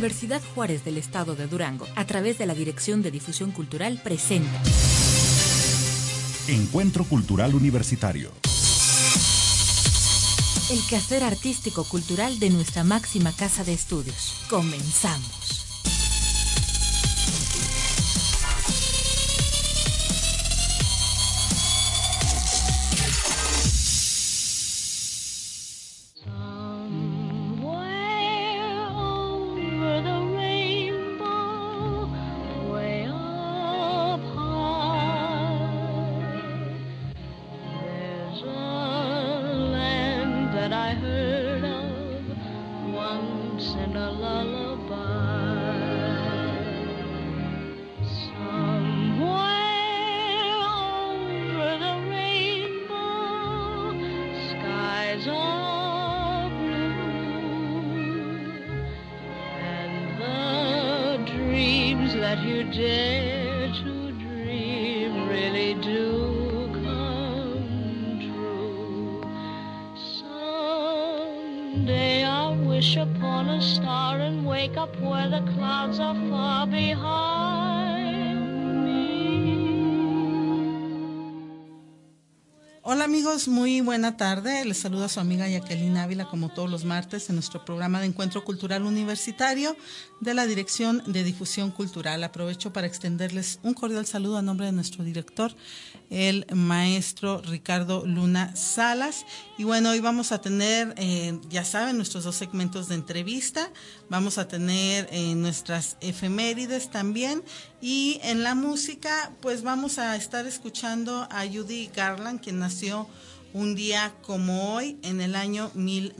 Universidad Juárez del Estado de Durango, a través de la Dirección de Difusión Cultural, presenta Encuentro Cultural Universitario. El quehacer artístico-cultural de nuestra máxima casa de estudios. Comenzamos. Hola amigos, muy buena tarde. Les saluda su amiga Jacqueline Ávila como todos los martes en nuestro programa de Encuentro Cultural Universitario de la Dirección de Difusión Cultural. Aprovecho para extenderles un cordial saludo a nombre de nuestro director, el maestro Ricardo Luna Salas. Y bueno, hoy vamos a tener, ya saben, nuestros dos segmentos de entrevista. Vamos a tener nuestras efemérides también. Y en la música, pues vamos a estar escuchando a Judy Garland, quien nació un día como hoy en el año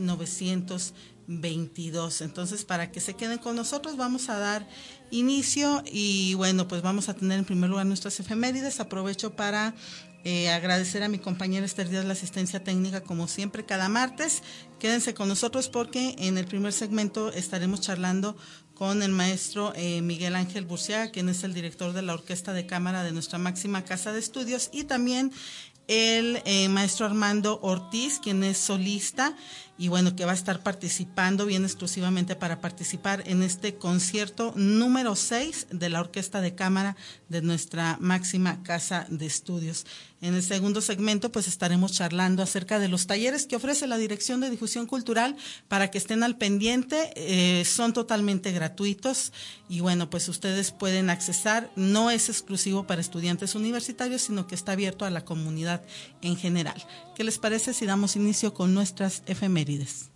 1922. Entonces, para que se queden con nosotros, vamos a dar inicio y bueno, pues vamos a tener en primer lugar nuestras efemérides. Aprovecho para agradecer a mi compañera Esther Díaz la asistencia técnica como siempre cada martes. Quédense con nosotros porque en el primer segmento estaremos charlando con el maestro Miguel Ángel Burciaga, quien es el director de la Orquesta de Cámara de nuestra máxima casa de estudios, y también el maestro Armando Ortiz, quien es solista y bueno, que va a estar participando bien exclusivamente para participar en este concierto número 6 de la Orquesta de Cámara de nuestra máxima casa de estudios. En el segundo segmento pues estaremos charlando acerca de los talleres que ofrece la Dirección de Difusión Cultural para que estén al pendiente. Son totalmente gratuitos y bueno, pues ustedes pueden accesar, no es exclusivo para estudiantes universitarios, sino que está abierto a la comunidad en general. ¿Qué les parece si damos inicio con nuestras efemérides?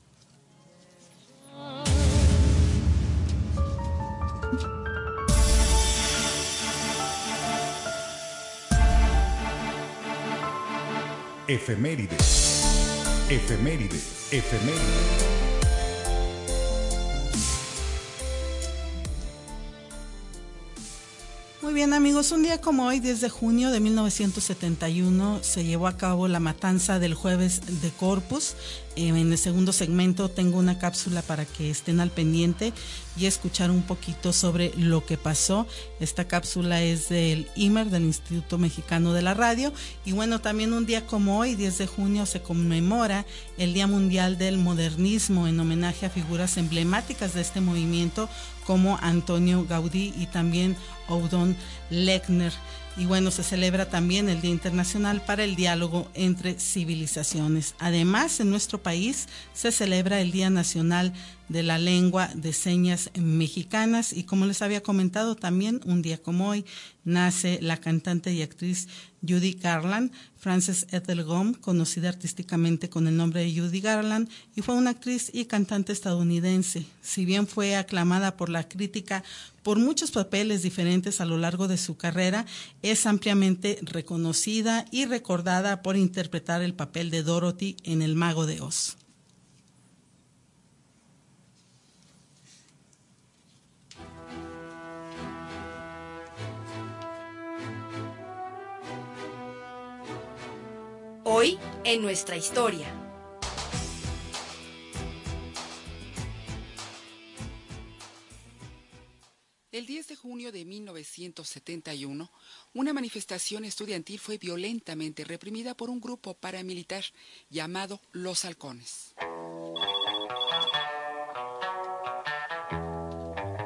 Efemérides. Efemérides. Efemérides. Muy bien amigos, un día como hoy, 10 de junio de 1971, se llevó a cabo la matanza del Jueves de Corpus. En el segundo segmento tengo una cápsula para que estén al pendiente y escuchar un poquito sobre lo que pasó. Esta cápsula es del IMER, del Instituto Mexicano de la Radio. Y bueno, también un día como hoy, 10 de junio, se conmemora el Día Mundial del Modernismo en homenaje a figuras emblemáticas de este movimiento como Antonio Gaudí y también Odón Lechner. Y bueno, se celebra también el Día Internacional para el Diálogo entre Civilizaciones. Además, en nuestro país se celebra el Día Nacional de la Lengua de Señas Mexicanas y como les había comentado también, un día como hoy, nace la cantante y actriz Judy Garland. Frances Ethel Gumb, conocida artísticamente con el nombre de Judy Garland, y fue una actriz y cantante estadounidense. Si bien fue aclamada por la crítica por muchos papeles diferentes a lo largo de su carrera, es ampliamente reconocida y recordada por interpretar el papel de Dorothy en El Mago de Oz. Hoy en nuestra historia. El 10 de junio de 1971, una manifestación estudiantil fue violentamente reprimida por un grupo paramilitar llamado Los Halcones.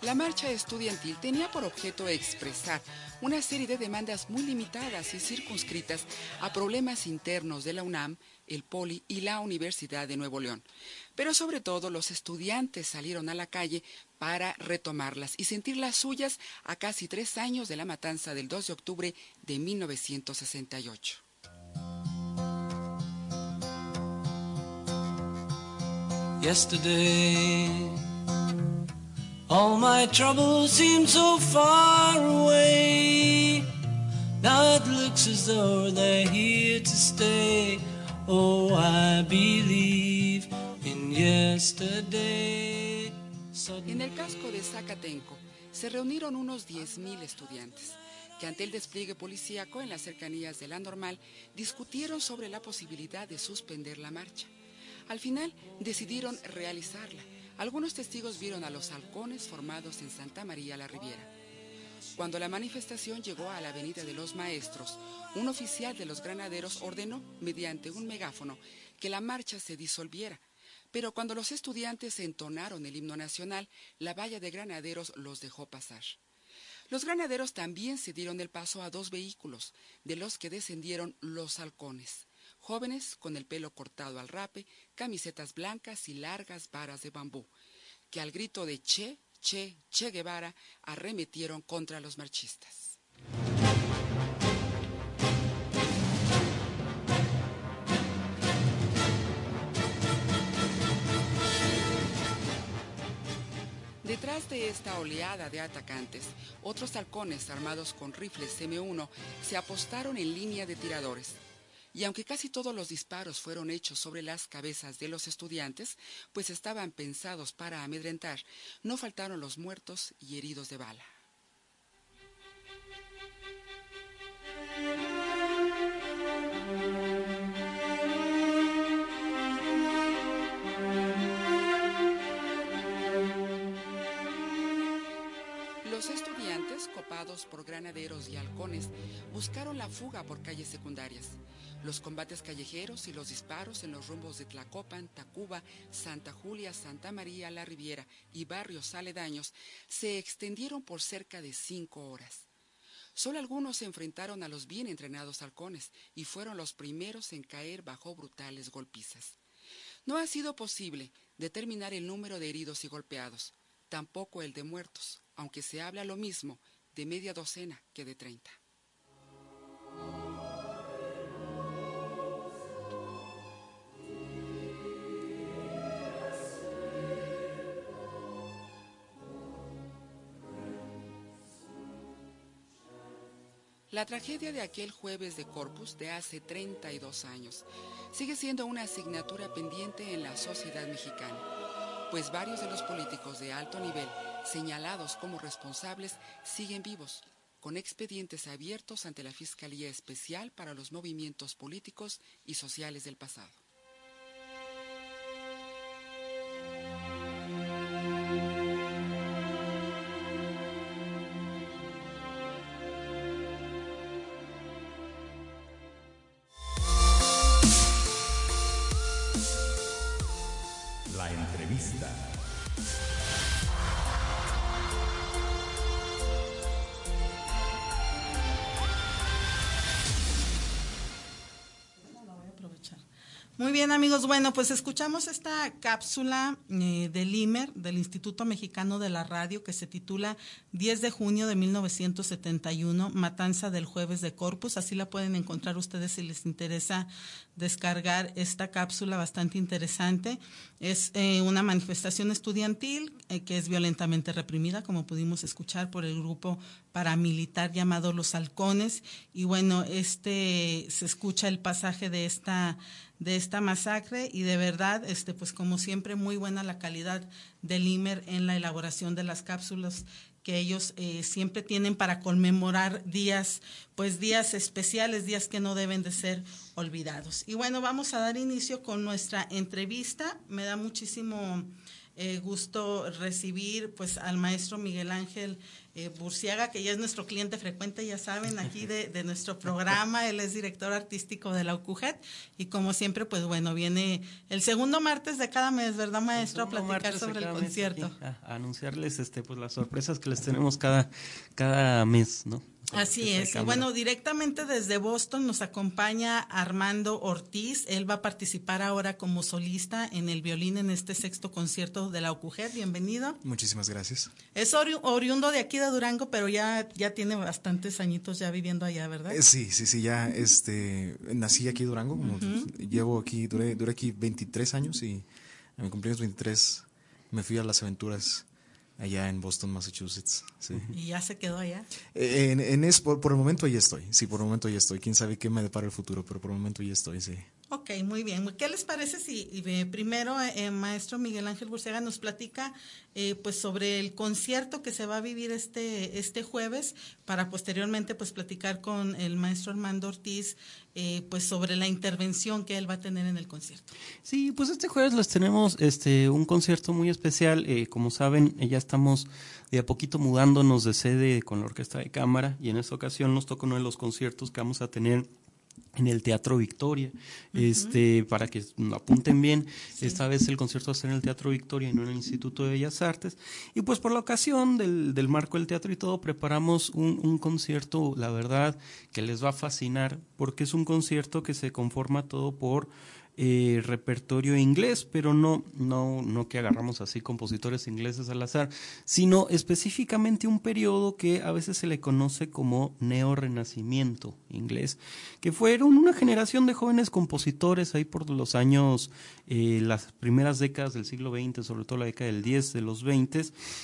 La marcha estudiantil tenía por objeto expresar una serie de demandas muy limitadas y circunscritas a problemas internos de la UNAM, el Poli y la Universidad de Nuevo León. Pero sobre todo los estudiantes salieron a la calle para retomarlas y sentir las suyas a casi 3 años de la matanza del 2 de octubre de 1968. Yesterday, all my troubles seem so far away. Now it looks as though they're here to stay. Oh, I believe in yesterday. En el casco de Zacatenco se reunieron unos 10,000 estudiantes que ante el despliegue policíaco en las cercanías de la Normal discutieron sobre la posibilidad de suspender la marcha. Al final decidieron realizarla. Algunos testigos vieron a los halcones formados en Santa María la Riviera. Cuando la manifestación llegó a la Avenida de los Maestros, un oficial de los granaderos ordenó, mediante un megáfono, que la marcha se disolviera. Pero cuando los estudiantes entonaron el himno nacional, la valla de granaderos los dejó pasar. Los granaderos también cedieron el paso a 2 vehículos, de los que descendieron los halcones. Jóvenes con el pelo cortado al rape, camisetas blancas y largas varas de bambú, que al grito de Che, Che, Che Guevara arremetieron contra los marchistas. Detrás de esta oleada de atacantes, otros halcones armados con rifles M1 se apostaron en línea de tiradores. Y aunque casi todos los disparos fueron hechos sobre las cabezas de los estudiantes, pues estaban pensados para amedrentar, no faltaron los muertos y heridos de bala. Los estudiantes, copados por granaderos y halcones, buscaron la fuga por calles secundarias. Los combates callejeros y los disparos en los rumbos de Tlacopan, Tacuba, Santa Julia, Santa María, La Riviera y barrios aledaños se extendieron por cerca de 5 horas. Solo algunos se enfrentaron a los bien entrenados halcones y fueron los primeros en caer bajo brutales golpizas. No ha sido posible determinar el número de heridos y golpeados, tampoco el de muertos, aunque se habla lo mismo de media docena que de 30. La tragedia de aquel jueves de Corpus de hace 32 años sigue siendo una asignatura pendiente en la sociedad mexicana, pues varios de los políticos de alto nivel señalados como responsables siguen vivos, con expedientes abiertos ante la Fiscalía Especial para los Movimientos Políticos y Sociales del pasado. La entrevista. Muy bien, amigos, bueno, pues escuchamos esta cápsula del IMER, del Instituto Mexicano de la Radio, que se titula 10 de junio de 1971, Matanza del Jueves de Corpus. Así la pueden encontrar ustedes si les interesa descargar esta cápsula bastante interesante. Es una manifestación estudiantil que es violentamente reprimida, como pudimos escuchar, por el grupo paramilitar llamado Los Halcones. Y bueno, se escucha el pasaje de esta masacre y de verdad, pues como siempre, muy buena la calidad del IMER en la elaboración de las cápsulas que ellos siempre tienen para conmemorar días especiales, días que no deben de ser olvidados. Y bueno, vamos a dar inicio con nuestra entrevista. Me da muchísimo gusto recibir pues al maestro Miguel Ángel Burciaga, que ya es nuestro cliente frecuente, ya saben, aquí de nuestro programa. Él es director artístico de la UCUJET y como siempre, pues bueno, viene el segundo martes de cada mes, ¿verdad, maestro? A platicar sobre el concierto. A anunciarles pues las sorpresas que les tenemos cada mes, ¿no? Así es. Y bueno, directamente desde Boston nos acompaña Armando Ortiz. Él va a participar ahora como solista en el violín en este sexto concierto de la UCUJET. Bienvenido. Muchísimas gracias. Es oriundo de aquí de Durango, pero ya tiene bastantes añitos ya viviendo allá, ¿verdad? Sí, ya nací aquí en Durango. Llevo aquí, duré aquí 23 años y a mi cumpleaños 23 me fui a las aventuras allá en Boston, Massachusetts. Sí. ¿Y ya se quedó allá? Por el momento ya estoy. Sí, por el momento ya estoy. Quién sabe qué me depara el futuro, pero por el momento ya estoy, sí. Ok, muy bien. ¿Qué les parece si primero maestro Miguel Ángel Burciaga nos platica pues sobre el concierto que se va a vivir este jueves, para posteriormente pues platicar con el maestro Armando Ortiz pues sobre la intervención que él va a tener en el concierto? Sí, pues este jueves les tenemos un concierto muy especial. Como saben, ya estamos de a poquito mudándonos de sede con la Orquesta de Cámara, y en esta ocasión nos toca uno de los conciertos que vamos a tener en el Teatro Victoria. Para que lo apunten bien, sí. Esta vez el concierto va a ser en el Teatro Victoria y no en el Instituto de Bellas Artes, y pues por la ocasión del marco del teatro y todo, preparamos un concierto, la verdad, que les va a fascinar, porque es un concierto que se conforma todo por repertorio inglés, pero no que agarramos así compositores ingleses al azar, sino específicamente un periodo que a veces se le conoce como neorrenacimiento inglés, que fueron una generación de jóvenes compositores ahí por los años, las primeras décadas del siglo XX, sobre todo la década del 10, de los 20,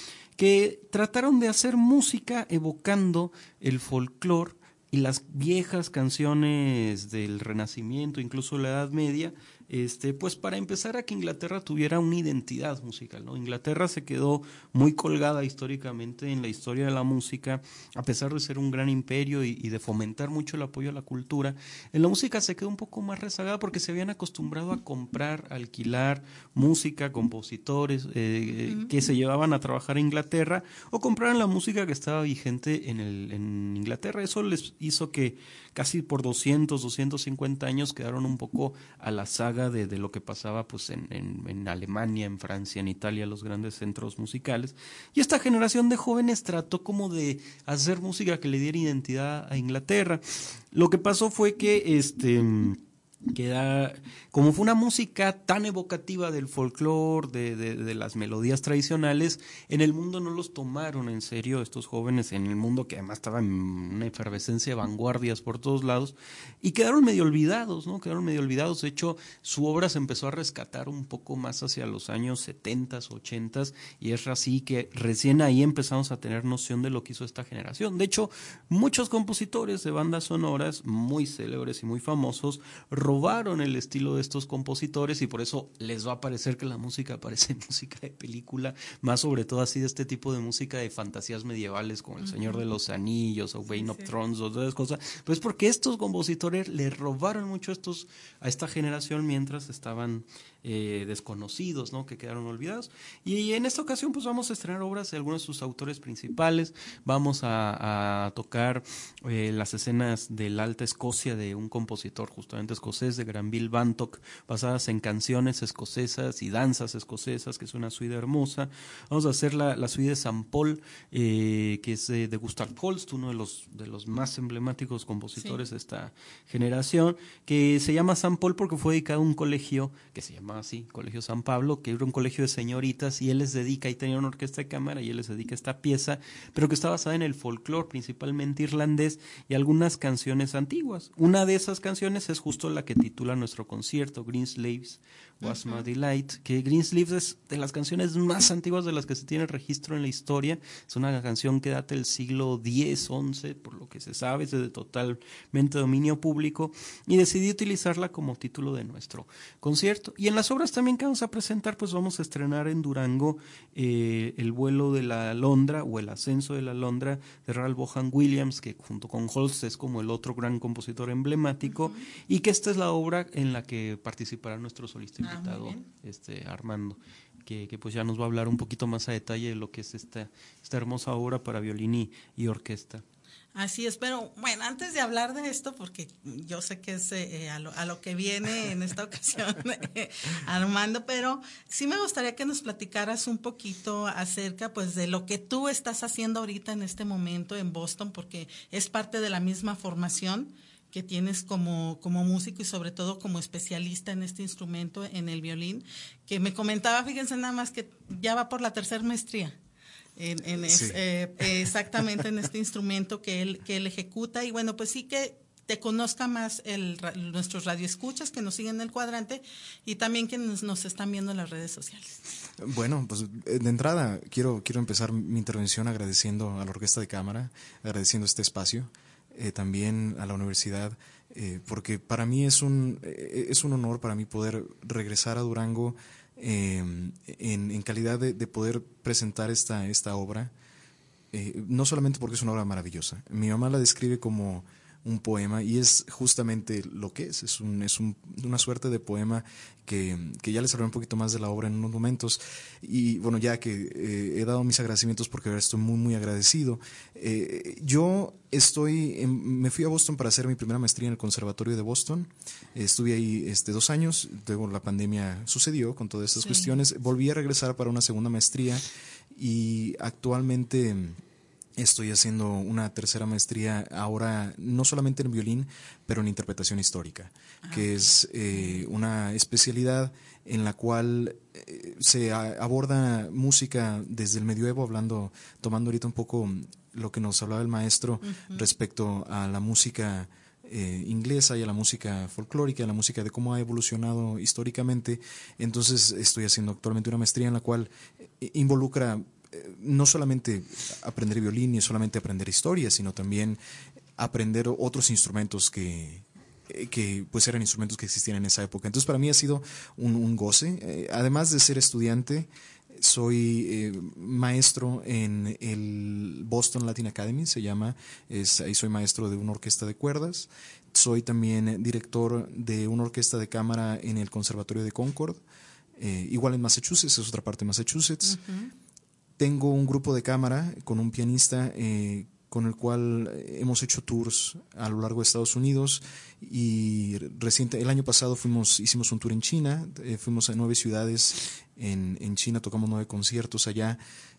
que trataron de hacer música evocando el folclore y las viejas canciones del Renacimiento, incluso la Edad Media, pues para empezar a que Inglaterra tuviera una identidad musical, ¿no? Inglaterra se quedó muy colgada históricamente en la historia de la música, a pesar de ser un gran imperio y de fomentar mucho el apoyo a la cultura. En la música se quedó un poco más rezagada porque se habían acostumbrado a comprar, alquilar música, compositores que se llevaban a trabajar a Inglaterra, o compraran la música que estaba vigente en Inglaterra. Eso les hizo que casi por 250 años quedaron un poco a la saga de lo que pasaba pues en Alemania, en Francia, en Italia, los grandes centros musicales. Y esta generación de jóvenes trató como de hacer música que le diera identidad a Inglaterra. Lo que pasó fue que como fue una música tan evocativa del folclore, de las melodías tradicionales, en el mundo no los tomaron en serio estos jóvenes, en el mundo que además estaba en una efervescencia de vanguardias por todos lados, y quedaron medio olvidados, ¿no? De hecho, su obra se empezó a rescatar un poco más hacia los años 70, 80, y es así que recién ahí empezamos a tener noción de lo que hizo esta generación. De hecho, muchos compositores de bandas sonoras muy célebres y muy famosos robaron el estilo de estos compositores, y por eso les va a parecer que la música parece música de película, más sobre todo así de este tipo de música de fantasías medievales como El Señor de los Anillos o Game of Thrones o todas esas cosas, pues porque estos compositores le robaron mucho a esta generación mientras estaban desconocidos, ¿no? Que quedaron olvidados. Y en esta ocasión pues vamos a estrenar obras de algunos de sus autores principales. Vamos a tocar las escenas de la Alta Escocia de un compositor justamente escocés, de Granville Bantock, basadas en canciones escocesas y danzas escocesas, que es una suite hermosa. Vamos a hacer la suite de San Paul, que es de Gustav Holst, uno de los más emblemáticos compositores de esta generación, que se llama San Paul porque fue dedicado a un colegio que se llama así, Colegio San Pablo, que era un colegio de señoritas, y él les dedica, y tenía una orquesta de cámara, y él les dedica esta pieza, pero que está basada en el folclore, principalmente irlandés, y algunas canciones antiguas. Una de esas canciones es justo la que titula nuestro concierto, Greensleeves Was My Delight, que Greensleeves es de las canciones más antiguas de las que se tiene registro en la historia. Es una canción que data del siglo X, XI, por lo que se sabe, es de totalmente dominio público, y decidí utilizarla como título de nuestro concierto. Y en las obras también que vamos a presentar, pues vamos a estrenar en Durango El vuelo de la alondra, o El ascenso de la alondra, de Ralph Vaughan Williams, que junto con Holst es como el otro gran compositor emblemático, y que esta es la obra en la que participará nuestro solista invitado, Armando. que pues ya nos va a hablar un poquito más a detalle de lo que es esta hermosa obra para violín y orquesta. Así es, pero bueno, antes de hablar de esto, porque yo sé que es a lo que viene en esta ocasión, Armando, pero sí me gustaría que nos platicaras un poquito acerca pues de lo que tú estás haciendo ahorita en este momento en Boston, porque es parte de la misma formación que tienes como músico y sobre todo como especialista en este instrumento, en el violín, que me comentaba, fíjense nada más que ya va por la 3ª maestría. Sí. Exactamente en este instrumento que él ejecuta, y bueno, pues sí que te conozca más nuestros radioescuchas que nos siguen en el cuadrante y también que nos están viendo en las redes sociales. Bueno, pues de entrada quiero empezar mi intervención agradeciendo a la Orquesta de Cámara, agradeciendo este espacio, también a la universidad, porque para mí es un honor para mí poder regresar a Durango en calidad de poder presentar esta obra, no solamente porque es una obra maravillosa. Mi mamá la describe como un poema y es justamente lo que es una suerte de poema que ya les hablaré un poquito más de la obra en unos momentos. Y bueno, ya que he dado mis agradecimientos, porque ahora estoy muy muy agradecido. Yo me fui a Boston para hacer mi primera maestría en el Conservatorio de Boston. Estuve ahí 2 años, luego la pandemia sucedió con todas estas cuestiones. Volví a regresar para una segunda maestría y actualmente estoy haciendo una 3ª maestría ahora, no solamente en violín, pero en interpretación histórica, que es una especialidad en la cual se aborda música desde el medioevo, tomando ahorita un poco lo que nos hablaba el maestro respecto a la música inglesa y a la música folclórica, a la música de cómo ha evolucionado históricamente. Entonces estoy haciendo actualmente una maestría en la cual involucra no solamente aprender violín ni solamente aprender historia, sino también aprender otros instrumentos que pues eran instrumentos que existían en esa época. Entonces para mí ha sido un goce. Además de ser estudiante, soy maestro en el Boston Latin Academy, se llama, ahí soy maestro de una orquesta de cuerdas. Soy también director de una orquesta de cámara en el Conservatorio de Concord, igual en Massachusetts, es otra parte de Massachusetts. Tengo un grupo de cámara con un pianista con el cual hemos hecho tours a lo largo de Estados Unidos, y el año pasado hicimos un tour en China, fuimos a 9 ciudades en China, tocamos 9 conciertos allá.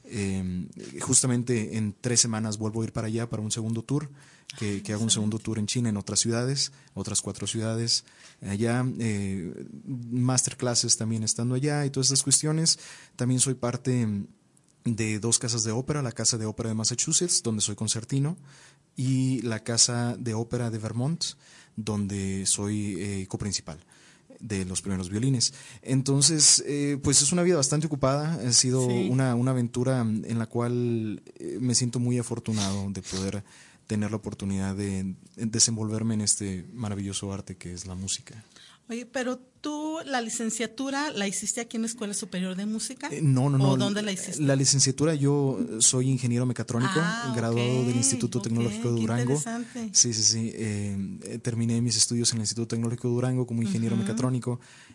Justamente en 3 semanas vuelvo a ir para allá para un segundo tour, que hago un segundo tour en China, en otras ciudades, otras 4 ciudades allá, masterclasses también estando allá y todas estas cuestiones. También soy parte de 2 casas de ópera, la Casa de Ópera de Massachusetts, donde soy concertino, y la Casa de Ópera de Vermont, donde soy coprincipal de los primeros violines. Entonces, pues es una vida bastante ocupada, ha sido una aventura en la cual me siento muy afortunado de poder tener la oportunidad de desenvolverme en este maravilloso arte que es la música. Oye, pero tú la licenciatura la hiciste aquí en la Escuela Superior de Música. No. ¿O dónde la hiciste? La licenciatura, yo soy ingeniero mecatrónico, graduado del Instituto Tecnológico de Durango. Interesante. Sí. Terminé mis estudios en el Instituto Tecnológico de Durango como ingeniero mecatrónico,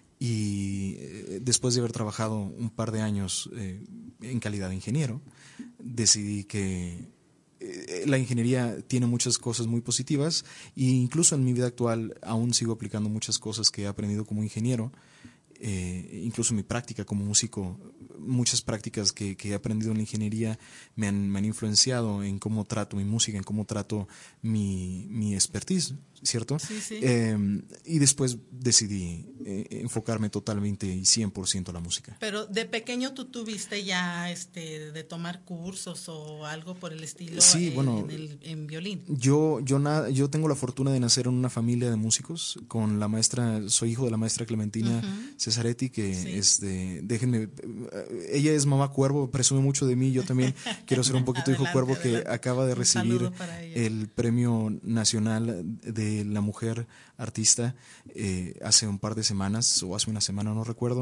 y después de haber trabajado un par de años en calidad de ingeniero, decidí que la ingeniería tiene muchas cosas muy positivas, e incluso en mi vida actual aún sigo aplicando muchas cosas que he aprendido como ingeniero, incluso mi práctica como músico. Muchas prácticas que he aprendido en la ingeniería me han influenciado en cómo trato mi música, en cómo trato mi expertise, ¿cierto? Sí. Y después decidí enfocarme totalmente y 100% a la música. Pero de pequeño tú tuviste ya de tomar cursos o algo por el estilo, sí, bueno, en violín. Yo tengo la fortuna de nacer en una familia de músicos, con la maestra, soy hijo de la maestra Clementina Cesaretti, que déjenme, ella es mamá cuervo, presume mucho de mí, yo también quiero ser un poquito hijo cuervo, que acaba de recibir el Premio Nacional de la Mujer Artista hace un par de semanas, o hace una semana, no recuerdo,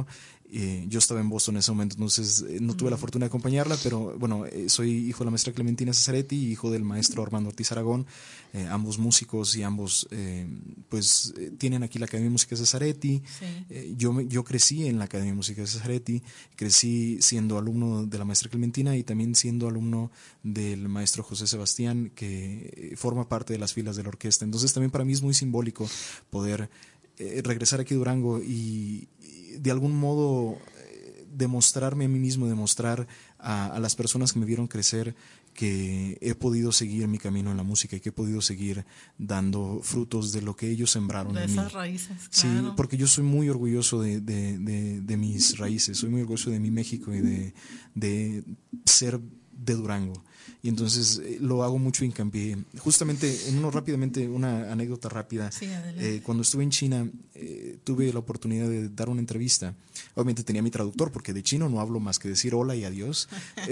Yo estaba en Boston en ese momento, entonces no tuve la fortuna de acompañarla, pero bueno, soy hijo de la maestra Clementina Cesaretti y hijo del maestro Armando Ortiz Aragón, ambos músicos y ambos tienen aquí la Academia de Música Cesaretti. Sí. Yo crecí en la Academia de Música Cesaretti, crecí siendo alumno de la maestra Clementina y también siendo alumno del maestro José Sebastián, que forma parte de las filas de la orquesta. Entonces también para mí es muy simbólico poder regresar aquí a Durango y de algún modo demostrarme a mí mismo, demostrar a las personas que me vieron crecer que he podido seguir mi camino en la música y que he podido seguir dando frutos de lo que ellos sembraron de en mí. De esas raíces, claro. Sí, porque yo soy muy orgulloso de mis raíces, soy muy orgulloso de mi México y de ser de Durango. Y entonces lo hago mucho hincapié. Justamente, rápidamente, una anécdota rápida. Sí, cuando estuve en China, tuve la oportunidad de dar una entrevista. Obviamente tenía mi traductor, porque de chino no hablo más que decir hola y adiós.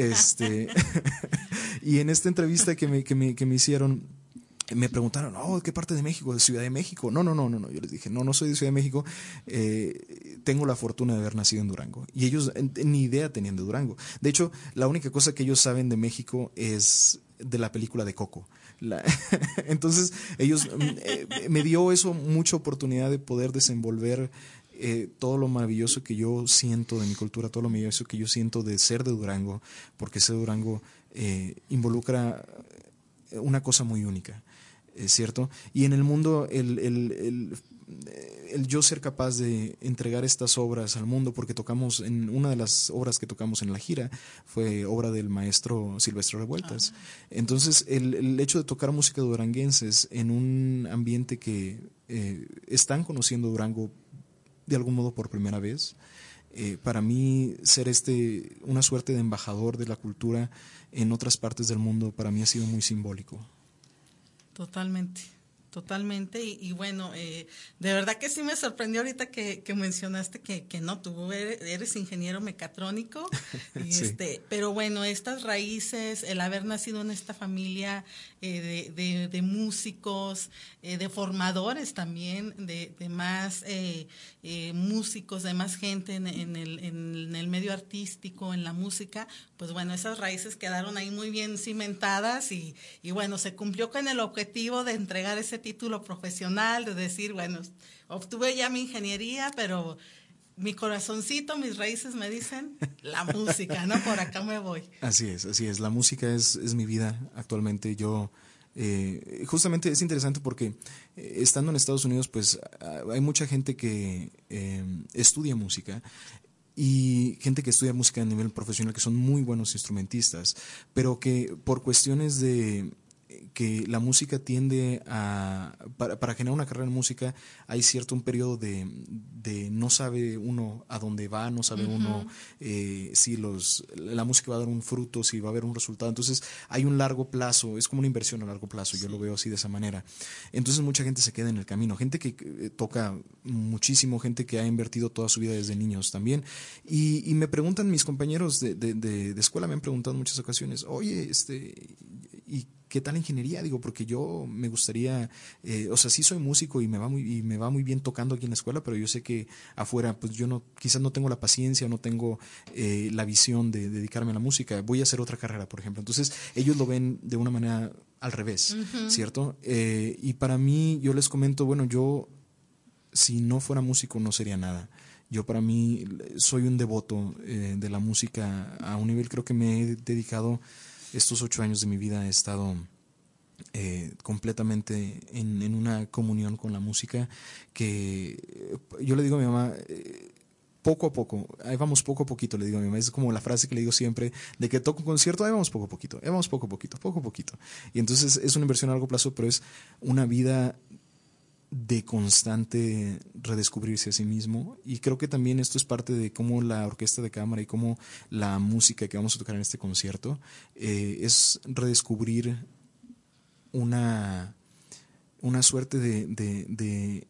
Y en esta entrevista que me hicieron, me preguntaron, ¿qué parte de México? ¿De Ciudad de México? No. Yo les dije, no soy de Ciudad de México. Tengo la fortuna de haber nacido en Durango. Y ellos ni idea tenían de Durango. De hecho, la única cosa que ellos saben de México es de la película de Coco. Entonces, ellos me dio eso mucha oportunidad de poder desenvolver todo lo maravilloso que yo siento de mi cultura, todo lo maravilloso que yo siento de ser de Durango, porque ser de Durango involucra una cosa muy única. ¿Cierto? Y en el mundo el yo ser capaz de entregar estas obras al mundo, porque tocamos en una de las obras que tocamos en la gira fue obra del maestro Silvestre Revueltas. Entonces el hecho de tocar música duranguenses en un ambiente que están conociendo Durango de algún modo por primera vez, para mí ser una suerte de embajador de la cultura en otras partes del mundo, para mí ha sido muy simbólico. Totalmente. Y bueno, de verdad que sí me sorprendió ahorita que mencionaste que no, tú eres ingeniero mecatrónico. Y sí. Pero bueno, estas raíces, el haber nacido en esta familia de músicos, de formadores también, de más músicos, de más gente en el medio artístico, en la música, pues bueno, esas raíces quedaron ahí muy bien cimentadas y bueno, se cumplió con el objetivo de entregar ese título profesional, de decir, bueno, obtuve ya mi ingeniería, pero mi corazoncito, mis raíces me dicen la música, ¿no? Por acá me voy. Así es. La música es mi vida actualmente. Yo, justamente es interesante porque estando en Estados Unidos, pues hay mucha gente que estudia música. Y gente que estudia música a nivel profesional que son muy buenos instrumentistas, pero que por cuestiones de que la música tiende para generar una carrera en música hay cierto un periodo de no sabe uno a dónde va, no sabe uno si la música va a dar un fruto, si va a haber un resultado. Entonces hay un largo plazo, es como una inversión a largo plazo, yo lo veo así de esa manera. Entonces mucha gente se queda en el camino, gente que toca muchísimo, gente que ha invertido toda su vida desde niños también. Y me preguntan mis compañeros de escuela, me han preguntado en muchas ocasiones, oye, ¿y qué tal ingeniería? Digo, porque yo me gustaría, sí soy músico y me va muy bien tocando aquí en la escuela, pero yo sé que afuera, pues quizás no tengo la paciencia, no tengo la visión de dedicarme a la música, voy a hacer otra carrera, por ejemplo. Entonces, ellos lo ven de una manera al revés, ¿cierto? Y para mí, yo les comento, bueno, yo, si no fuera músico, no sería nada. Yo para mí soy un devoto de la música a un nivel, creo que me he dedicado estos 8 años de mi vida, he estado completamente en una comunión con la música que yo le digo a mi mamá, poco a poco, ahí vamos poco a poquito, le digo a mi mamá, es como la frase que le digo siempre, de que toco un concierto, ahí vamos poco a poquito, poco a poquito. Y entonces es una inversión a largo plazo, pero es una vida de constante redescubrirse a sí mismo, y creo que también esto es parte de cómo la orquesta de cámara y cómo la música que vamos a tocar en este concierto es redescubrir una suerte de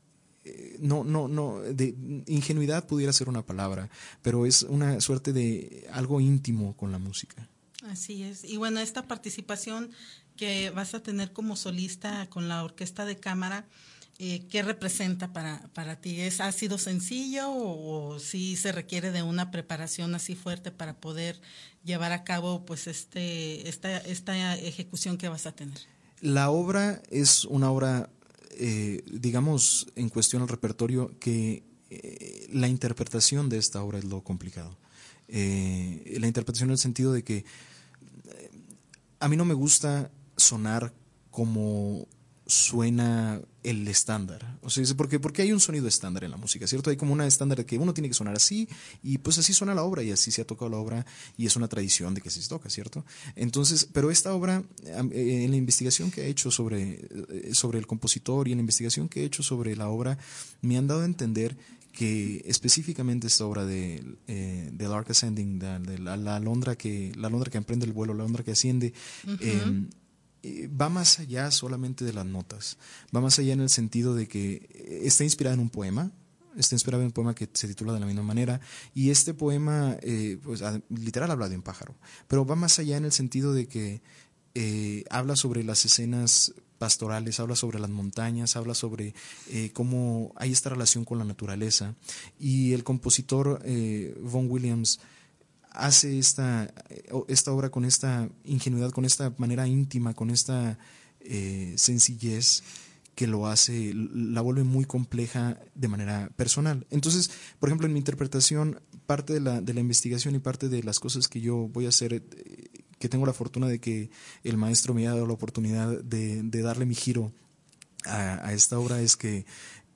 ingenuidad pudiera ser una palabra, pero es una suerte de algo íntimo con la música. Así es. Y bueno, esta participación que vas a tener como solista con la orquesta de cámara, ¿Qué representa para ti? ¿Ha sido sencillo o sí se requiere de una preparación así fuerte para poder llevar a cabo pues esta ejecución que vas a tener? La obra es una obra, digamos, en cuestión al repertorio, que la interpretación de esta obra es lo complicado. La interpretación en el sentido de que a mí no me gusta sonar como suena el estándar. O sea, porque hay un sonido estándar en la música, ¿cierto? Hay como una estándar de que uno tiene que sonar así, y pues así suena la obra, y así se ha tocado la obra, y es una tradición de que así se toca, ¿cierto? Entonces, pero esta obra, en la investigación que he hecho sobre el compositor y en la investigación que he hecho sobre la obra, me han dado a entender que específicamente esta obra de The Lark Ascending, de la alondra que emprende el vuelo, la alondra que asciende, va más allá solamente de las notas, va más allá en el sentido de que está inspirada en un poema, que se titula de la misma manera, y este poema pues literal habla de un pájaro, pero va más allá en el sentido de que habla sobre las escenas pastorales, habla sobre las montañas, habla sobre cómo hay esta relación con la naturaleza, y el compositor Vaughan Williams hace esta obra con esta ingenuidad, con esta manera íntima, con esta sencillez que la vuelve muy compleja de manera personal. Entonces, por ejemplo, en mi interpretación, parte de la investigación y parte de las cosas que yo voy a hacer, que tengo la fortuna de que el maestro me haya dado la oportunidad de darle mi giro a esta obra, es que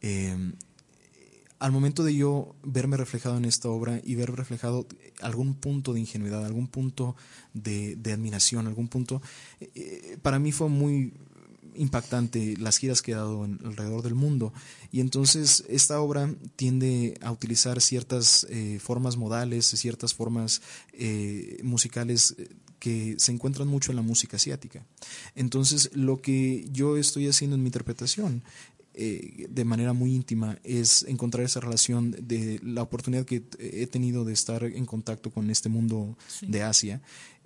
al momento de yo verme reflejado en esta obra y ver reflejado algún punto de ingenuidad, algún punto de admiración, algún punto, para mí fue muy impactante las giras que he dado alrededor del mundo, y entonces esta obra tiende a utilizar ciertas formas modales, ciertas formas musicales que se encuentran mucho en la música asiática. Entonces lo que yo estoy haciendo en mi interpretación de manera muy íntima es encontrar esa relación de la oportunidad que he tenido de estar en contacto con este mundo de Asia,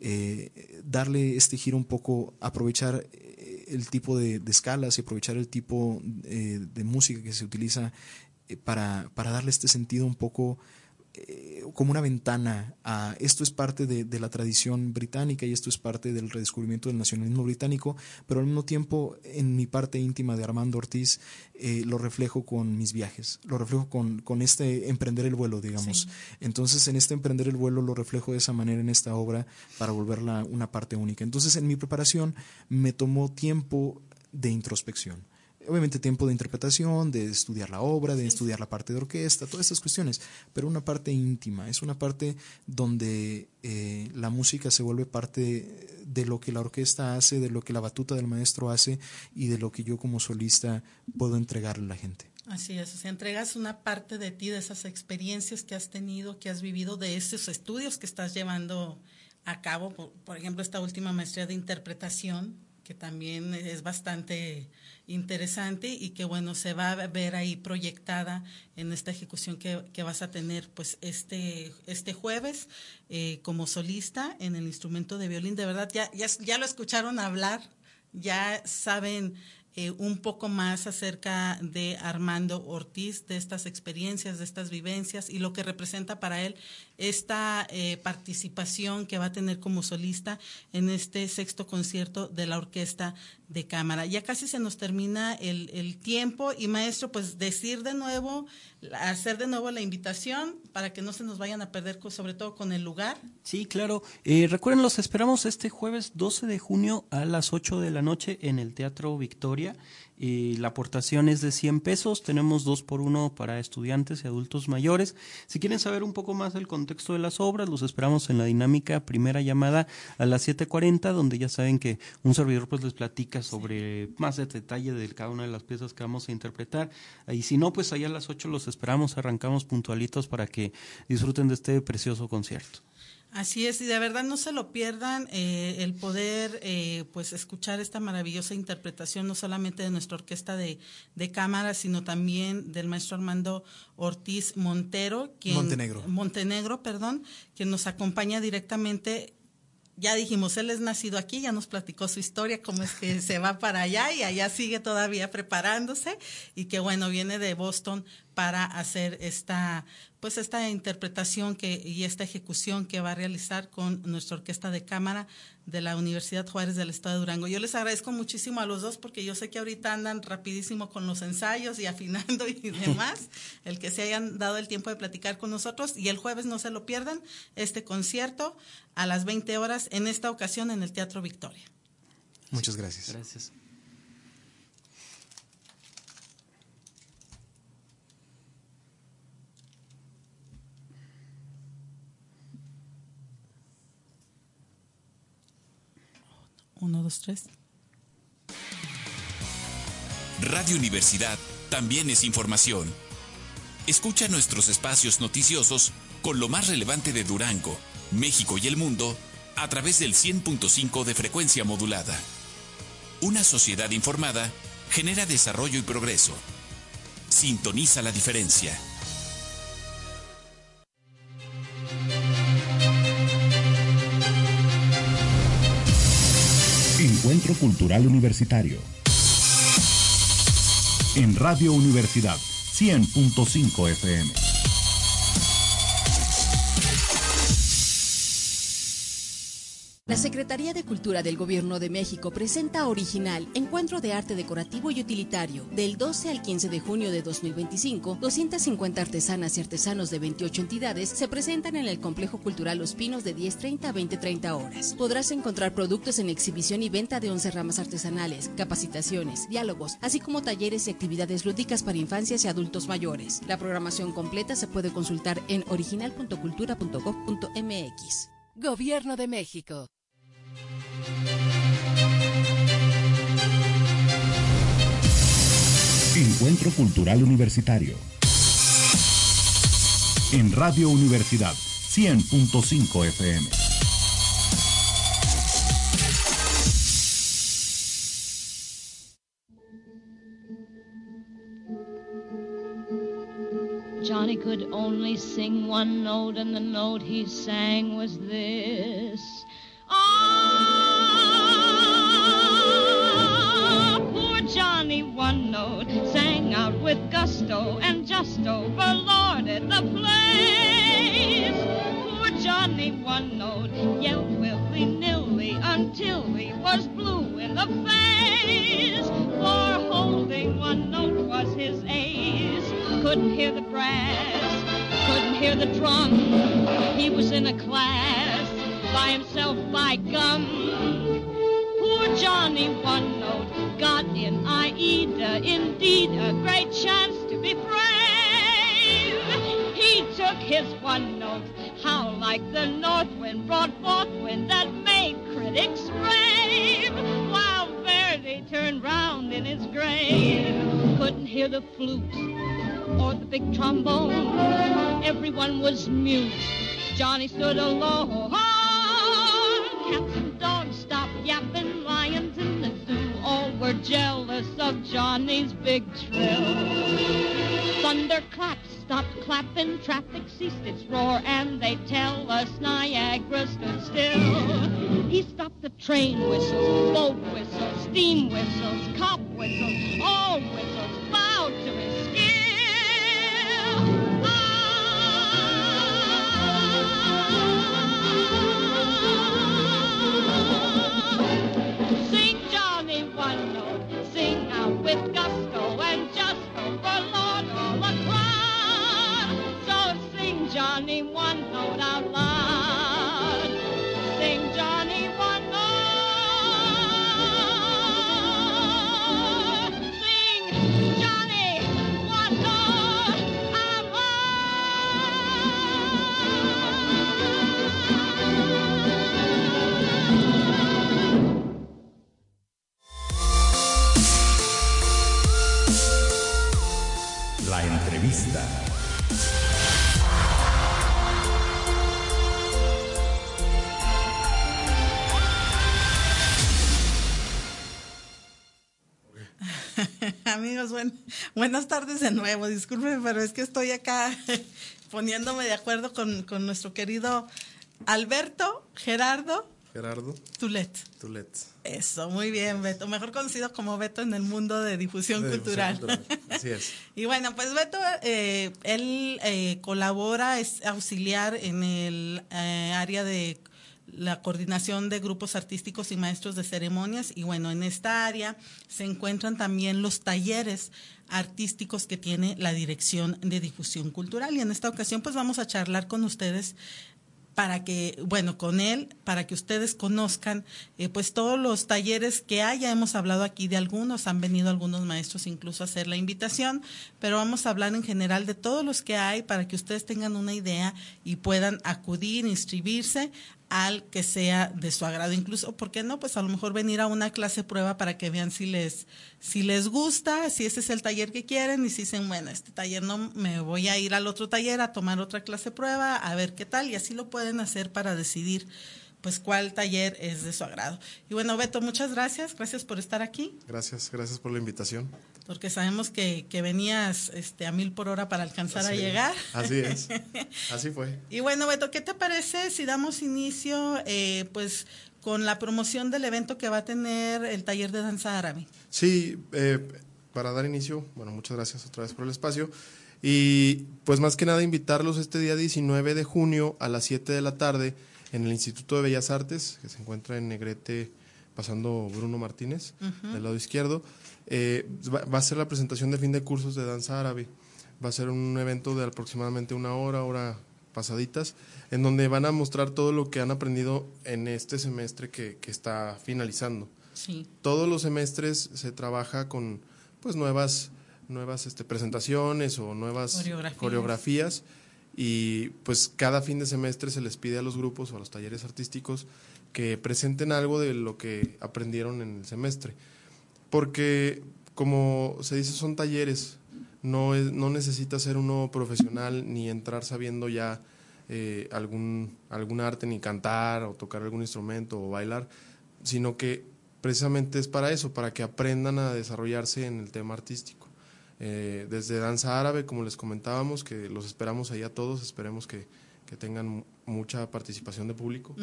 darle este giro un poco, aprovechar el tipo de escalas y aprovechar el tipo de música que se utiliza para darle este sentido un poco como una ventana a esto es parte de la tradición británica y esto es parte del redescubrimiento del nacionalismo británico, pero al mismo tiempo en mi parte íntima de Armando Ortiz lo reflejo con mis viajes, lo reflejo con este emprender el vuelo, digamos. Sí. Entonces en este emprender el vuelo lo reflejo de esa manera en esta obra para volverla una parte única. Entonces en mi preparación me tomó tiempo de introspección. Obviamente tiempo de interpretación, de estudiar la obra, de estudiar la parte de orquesta, todas estas cuestiones, pero una parte íntima, es una parte donde la música se vuelve parte de lo que la orquesta hace, de lo que la batuta del maestro hace y de lo que yo como solista puedo entregarle a la gente. Así es, o sea, entregas una parte de ti, de esas experiencias que has tenido, que has vivido, de esos estudios que estás llevando a cabo, por ejemplo, esta última maestría de interpretación, que también es bastante interesante y que bueno, se va a ver ahí proyectada en esta ejecución que vas a tener pues este jueves como solista en el instrumento de violín. De verdad, ya lo escucharon hablar, ya saben un poco más acerca de Armando Ortiz, de estas experiencias, de estas vivencias y lo que representa para él esta participación que va a tener como solista en este sexto concierto de la Orquesta de Cámara. Ya casi se nos termina el tiempo y maestro, pues hacer de nuevo la invitación para que no se nos vayan a perder, sobre todo con el lugar. Sí, claro. Recuerden, los esperamos este jueves 12 de junio a las 8 de la noche en el Teatro Victoria. La aportación es de 100 pesos, tenemos 2x1 para estudiantes y adultos mayores. Si quieren saber un poco más del contexto de las obras, los esperamos en la dinámica primera llamada a las 7:40, donde ya saben que un servidor pues les platica sobre más de detalle de cada una de las piezas que vamos a interpretar. Y si no, pues allá a las 8 los esperamos, arrancamos puntualitos para que disfruten de este precioso concierto. Así es, y de verdad no se lo pierdan el poder pues escuchar esta maravillosa interpretación, no solamente de nuestra orquesta de cámara, sino también del maestro Armando Ortiz Montenegro, quien nos acompaña directamente ya dijimos, él es nacido aquí, ya nos platicó su historia, cómo es que se va para allá y allá sigue todavía preparándose y que bueno, viene de Boston para hacer esta interpretación y esta ejecución que va a realizar con nuestra orquesta de cámara de la Universidad Juárez del Estado de Durango. Yo les agradezco muchísimo a los dos porque yo sé que ahorita andan rapidísimo con los ensayos y afinando y demás, el que se hayan dado el tiempo de platicar con nosotros, y el jueves no se lo pierdan, este concierto a las 20 horas, en esta ocasión en el Teatro Victoria. Muchas gracias. Gracias. Uno, dos, tres. Radio Universidad también es información. Escucha nuestros espacios noticiosos con lo más relevante de Durango, México y el mundo a través del 100.5 de frecuencia modulada. Una sociedad informada genera desarrollo y progreso. Sintoniza la diferencia. Encuentro Cultural Universitario. En Radio Universidad 100.5 FM. La Secretaría de Cultura del Gobierno de México presenta Original, Encuentro de Arte Decorativo y Utilitario. Del 12 al 15 de junio de 2025, 250 artesanas y artesanos de 28 entidades se presentan en el Complejo Cultural Los Pinos de 10:30 a 20:30 horas. Podrás encontrar productos en exhibición y venta de 11 ramas artesanales, capacitaciones, diálogos, así como talleres y actividades lúdicas para infancias y adultos mayores. La programación completa se puede consultar en original.cultura.gov.mx. Gobierno de México. Encuentro Cultural Universitario. En Radio Universidad 100.5 FM. Johnny could only sing one note, and the note he sang was this. Ah, poor Johnny One Note sang out with gusto and just overlorded the place. Poor Johnny One Note yelled willy-nilly until he was blue in the face. For holding one note was his ace. Couldn't hear the brass, couldn't hear the drum. He was in a class by himself, by gum. Poor Johnny One Note got in Aida, indeed a great chance to be brave. He took his one note, how like the north wind brought forth wind that made critics rave, while Verdi turned round in his grave. Couldn't hear the flute or the big trombone, everyone was mute. Johnny stood alone. Cats and dogs stopped yapping, lions in the zoo all were jealous of Johnny's big trill. Thunderclaps stopped clapping, traffic ceased its roar, and they tell us Niagara stood still. He stopped the train whistles, boat whistles, steam whistles, cop whistles, all whistles bowed to his skill. Sing Johnny One Note, sing out with gusto and just overlord all the crowd. So sing Johnny One Note out loud. Sing Johnny One Note. Sing Johnny One Note out loud. La entrevista. Amigos, buenas tardes de nuevo. Disculpen, pero es que estoy acá poniéndome de acuerdo con nuestro querido Alberto, Gerardo, Gerardo Tulet. Eso, muy bien, Beto. Mejor conocido como Beto en el mundo de difusión cultural. Así es. Y bueno, pues Beto, él colabora, es auxiliar en el área de la coordinación de grupos artísticos y maestros de ceremonias. Y bueno, en esta área se encuentran también los talleres artísticos que tiene la Dirección de Difusión Cultural. Y en esta ocasión, pues vamos a charlar con ustedes con él, para que ustedes conozcan pues todos los talleres que hay. Ya hemos hablado aquí de algunos, han venido algunos maestros incluso a hacer la invitación, pero vamos a hablar en general de todos los que hay para que ustedes tengan una idea y puedan acudir, inscribirse al que sea de su agrado. Incluso, ¿por qué no? Pues a lo mejor venir a una clase prueba para que vean si les gusta, si ese es el taller que quieren, y si dicen, bueno, este taller no, me voy a ir al otro taller a tomar otra clase prueba, a ver qué tal, y así lo pueden hacer para decidir pues cuál taller es de su agrado. Y bueno, Beto, muchas gracias por estar aquí. Gracias por la invitación. Porque sabemos que venías a 1000 por hora para alcanzar a llegar. Así es, así fue. Y bueno, Beto, ¿qué te parece si damos inicio pues con la promoción del evento que va a tener el taller de danza árabe? Sí, para dar inicio, bueno, muchas gracias otra vez por el espacio. Y pues más que nada invitarlos este día 19 de junio a las 7 de la tarde en el Instituto de Bellas Artes, que se encuentra en Negrete, pasando Bruno Martínez, del lado izquierdo. Va a ser la presentación de fin de cursos de danza árabe. Va a ser un evento de aproximadamente una hora pasaditas, en donde van a mostrar todo lo que han aprendido en este semestre que está finalizando. Sí. Todos los semestres se trabaja con pues nuevas presentaciones o nuevas coreografías, y pues cada fin de semestre se les pide a los grupos o a los talleres artísticos que presenten algo de lo que aprendieron en el semestre, porque como se dice, son talleres, no necesita ser uno profesional ni entrar sabiendo ya algún arte, ni cantar o tocar algún instrumento o bailar, sino que precisamente es para eso, para que aprendan a desarrollarse en el tema artístico. Desde danza árabe, como les comentábamos, que los esperamos ahí a todos, esperemos que tengan mucha participación de público.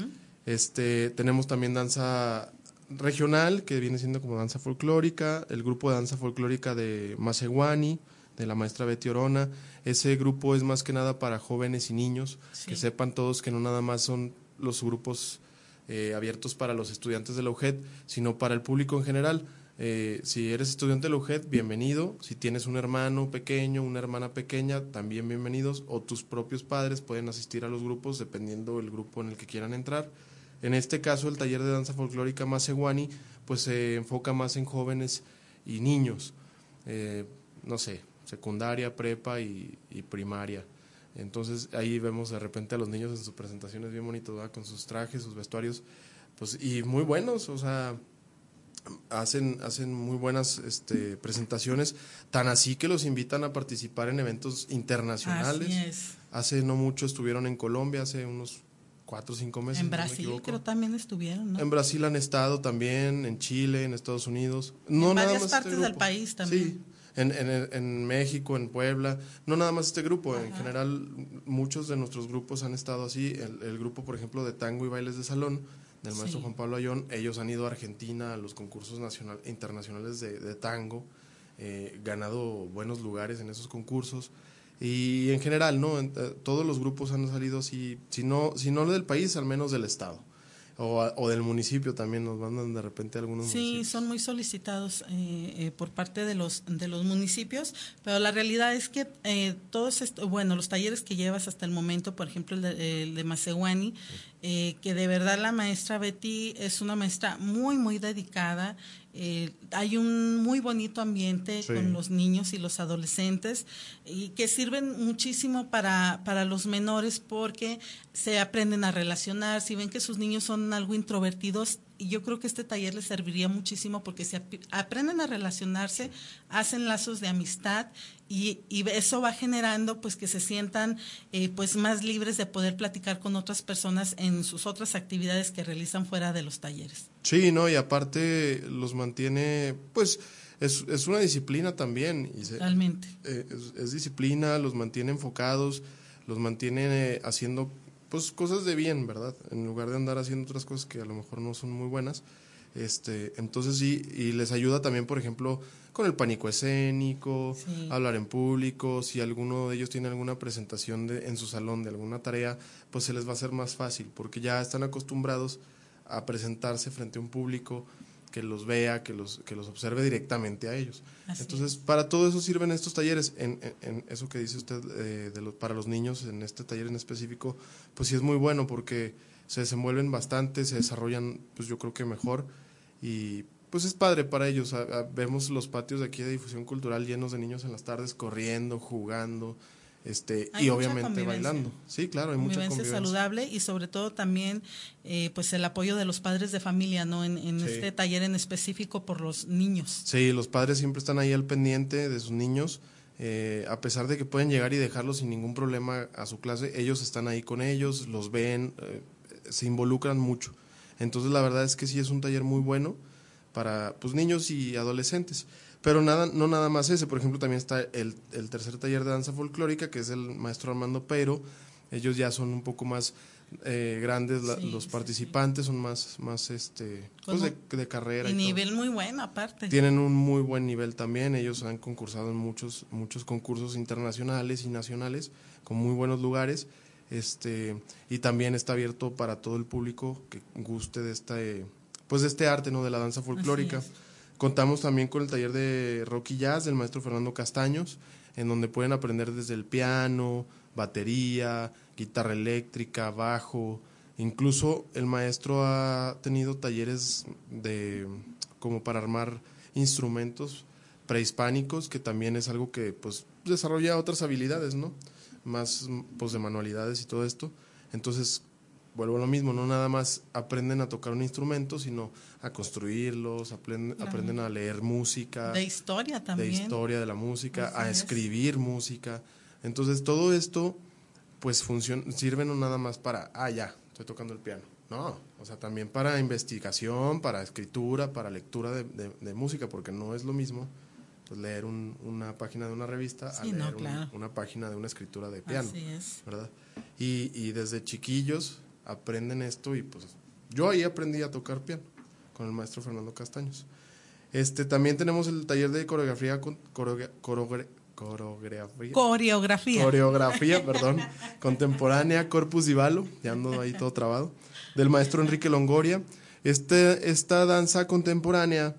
Tenemos también danza regional, que viene siendo como danza folclórica, el grupo de danza folclórica de Masewani, de la maestra Betty Orona. Ese grupo es más que nada para jóvenes y niños, que sepan todos que no nada más son los grupos abiertos para los estudiantes de la UJED, sino para el público en general. Si eres estudiante de la UJED, bienvenido. Si tienes un hermano pequeño, una hermana pequeña, también bienvenidos. O tus propios padres pueden asistir a los grupos, dependiendo del grupo en el que quieran entrar. En este caso, el taller de danza folclórica Masewani, pues se enfoca más en jóvenes y niños, secundaria, prepa y primaria. Entonces ahí vemos de repente a los niños en sus presentaciones bien bonitos, ¿verdad? Con sus trajes, sus vestuarios, pues, y muy buenos, o sea, hacen muy buenas presentaciones, tan así que los invitan a participar en eventos internacionales. Así es. Hace no mucho estuvieron en Colombia, hace unos 4 o 5 meses. En Brasil, no creo también estuvieron, ¿no? En Brasil han estado también, en Chile, en Estados Unidos. En varias partes del país también. Sí, en México, en Puebla. No nada más este grupo, en general muchos de nuestros grupos han estado así. El grupo, por ejemplo, de tango y bailes de salón, del maestro Juan Pablo Ayón, ellos han ido a Argentina a los concursos internacionales de tango, ganado buenos lugares en esos concursos. Y en general, ¿no? Todos los grupos han salido así, si no del país, al menos del estado. O del municipio también, nos mandan de repente algunos municipios. Sí, son muy solicitados por parte de los municipios, pero la realidad es que los talleres que llevas hasta el momento, por ejemplo el de Masewani, que de verdad la maestra Betty es una maestra muy, muy dedicada. Hay un muy bonito ambiente con los niños y los adolescentes, y que sirven muchísimo para los menores, porque se aprenden a relacionar. Si ven que sus niños son algo introvertidos, y yo creo que este taller les serviría muchísimo, porque se aprenden a relacionarse, hacen lazos de amistad, y eso va generando pues que se sientan pues más libres de poder platicar con otras personas en sus otras actividades que realizan fuera de los talleres. Sí, no, y aparte los mantiene, pues es una disciplina también. Totalmente. Es disciplina, los mantiene enfocados, los mantiene haciendo pues cosas de bien, ¿verdad? En lugar de andar haciendo otras cosas que a lo mejor no son muy buenas. Entonces sí, y les ayuda también, por ejemplo, con el pánico escénico, hablar en público. Si alguno de ellos tiene alguna presentación en su salón de alguna tarea, pues se les va a hacer más fácil, porque ya están acostumbrados a presentarse frente a un público que los vea, que los observe directamente a ellos. Entonces, para todo eso sirven estos talleres. En eso que dice usted para los niños, en este taller en específico, pues sí es muy bueno, porque se desenvuelven bastante, se desarrollan, pues yo creo que mejor, y pues es padre para ellos. Vemos los patios de aquí de difusión cultural llenos de niños en las tardes corriendo, jugando, y obviamente bailando. Sí, claro, hay mucha convivencia saludable, y sobre todo también pues el apoyo de los padres de familia, ¿no? En este taller en específico por los niños. Sí, los padres siempre están ahí al pendiente de sus niños. A pesar de que pueden llegar y dejarlos sin ningún problema a su clase, ellos están ahí con ellos, los ven, se involucran mucho. Entonces la verdad es que sí es un taller muy bueno para pues niños y adolescentes. Pero no nada más ese. Por ejemplo, también está el tercer taller de danza folclórica, que es el maestro Armando Peiro. Ellos ya son un poco más grandes, los participantes son más pues de carrera. Y nivel muy bueno aparte. Tienen un muy buen nivel también. Ellos han concursado en muchos concursos internacionales y nacionales, con muy buenos lugares. Y también está abierto para todo el público que guste de este arte, ¿no? De la danza folclórica. Contamos también con el taller de rock y jazz del maestro Fernando Castaños, en donde pueden aprender desde el piano, batería, guitarra eléctrica, bajo. Incluso el maestro ha tenido talleres como para armar instrumentos prehispánicos, que también es algo que pues desarrolla otras habilidades, ¿no? Más pues de manualidades y todo esto. Entonces, vuelvo a lo mismo, no nada más aprenden a tocar un instrumento, sino a construirlos, aprenden a leer música. De historia también. De historia de la música, a escribir música. Entonces, todo esto, pues sirve no nada más para, ya, estoy tocando el piano. No, o sea, también para investigación, para escritura, para lectura de música, porque no es lo mismo pues leer una página de una revista a leer una página de una escritura de piano. Así es. ¿Verdad? Y desde chiquillos aprenden esto, y pues yo ahí aprendí a tocar piano con el maestro Fernando Castaños. También tenemos el taller de coreografía contemporánea, Corpus di Ballo, ya ando ahí todo trabado, del maestro Enrique Longoria. Esta danza contemporánea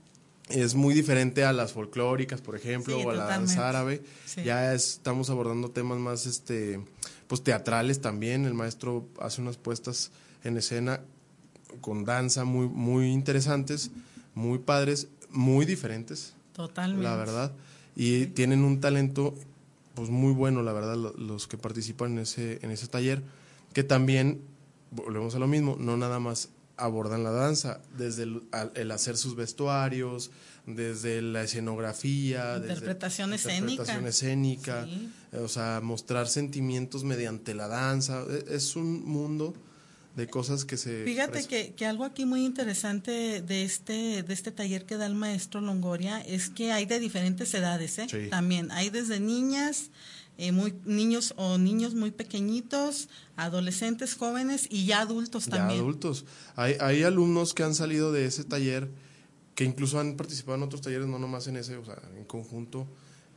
es muy diferente a las folclóricas, por ejemplo, o a la danza árabe. Sí. Ya estamos abordando temas más pues teatrales también. El maestro hace unas puestas en escena con danza muy, muy interesantes, muy padres, muy diferentes. Totalmente. La verdad. Y tienen un talento pues muy bueno, la verdad, los que participan en ese taller, que también, volvemos a lo mismo, no nada más abordan la danza, desde el hacer sus vestuarios, desde la escenografía, interpretación escénica, sí. O sea, mostrar sentimientos mediante la danza. Es un mundo de cosas que se... Fíjate que algo aquí muy interesante de este taller que da el maestro Longoria es que hay de diferentes edades, ¿eh? Sí. También hay desde niñas, niños muy pequeñitos, adolescentes, jóvenes y ya adultos también. Ya adultos. Hay alumnos que han salido de ese taller que incluso han participado en otros talleres, no nomás en ese, o sea, en conjunto,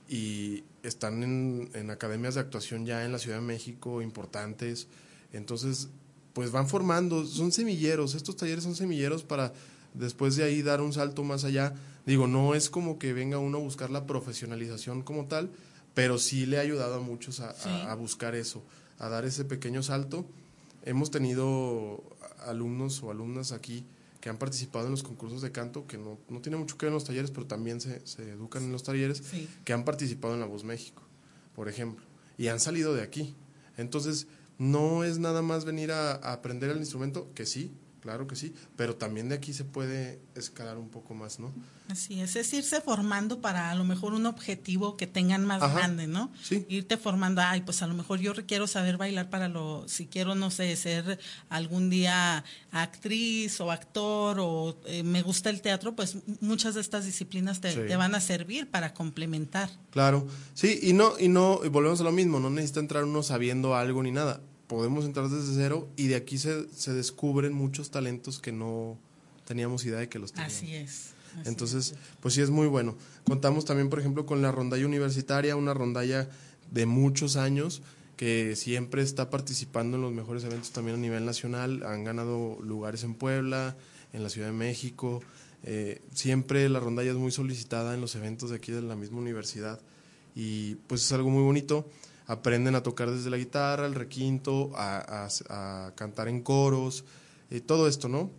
y están en academias de actuación ya en la Ciudad de México importantes. Entonces, pues van formando, son semilleros, estos talleres son semilleros para después de ahí dar un salto más allá. Digo, no es como que venga uno a buscar la profesionalización como tal, pero sí le ha ayudado a muchos a buscar eso, a dar ese pequeño salto. Hemos tenido alumnos o alumnas aquí que han participado en los concursos de canto, que no tiene mucho que ver en los talleres, pero también se educan en los talleres, sí. Que han participado en La Voz México, por ejemplo, y han salido de aquí. Entonces, no es nada más venir a aprender el instrumento, que sí, claro que sí, pero también de aquí se puede escalar un poco más, ¿no? Así es irse formando para a lo mejor un objetivo que tengan más grande, ¿no? Sí. Irte formando, pues a lo mejor yo quiero saber bailar si quiero, no sé, ser algún día actriz o actor o me gusta el teatro, pues muchas de estas disciplinas te van a servir para complementar. Claro, sí, y volvemos a lo mismo, no necesita entrar uno sabiendo algo ni nada. podemos entrar desde cero y de aquí se descubren muchos talentos que no teníamos idea de que los teníamos. Así es. Entonces, pues sí es muy bueno. Contamos también, por ejemplo, con la rondalla universitaria, una rondalla de muchos años que siempre está participando en los mejores eventos también a nivel nacional. Han ganado lugares en Puebla, en la Ciudad de México. Siempre la rondalla es muy solicitada en los eventos de aquí de la misma universidad y pues es algo muy bonito. Aprenden a tocar desde la guitarra, el requinto, a cantar en coros, todo esto, ¿no?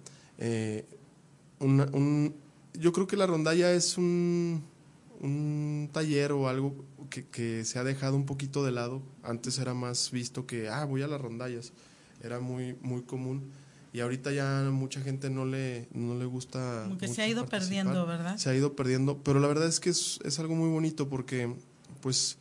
Yo creo que la rondalla es un taller o algo que se ha dejado un poquito de lado. Antes era más visto que, voy a las rondallas, era muy, muy común. Y ahorita ya mucha gente no le gusta. Como que se ha ido perdiendo, ¿verdad? Se ha ido perdiendo, pero la verdad es que es algo muy bonito porque, pues,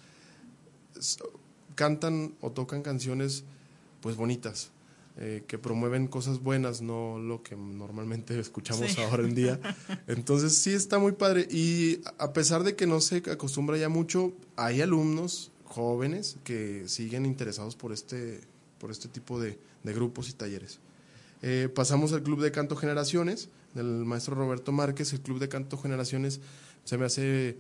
cantan o tocan canciones, pues, bonitas, que promueven cosas buenas, no lo que normalmente escuchamos ahora en día. Entonces, sí está muy padre. Y a pesar de que no se acostumbra ya mucho, hay alumnos jóvenes que siguen interesados por este tipo de grupos y talleres. Pasamos al Club de Canto Generaciones, del maestro Roberto Márquez. El Club de Canto Generaciones se me hace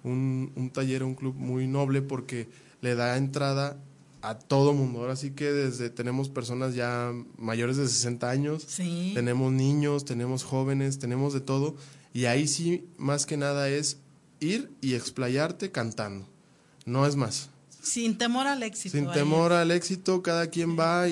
un taller, un club muy noble porque le da entrada a todo mundo. Ahora sí que tenemos personas ya mayores de 60 años, sí. Tenemos niños, tenemos jóvenes, tenemos de todo. Y ahí sí, más que nada es ir y explayarte cantando, no es más. Sin temor al éxito. Sin temor al éxito, cada quien va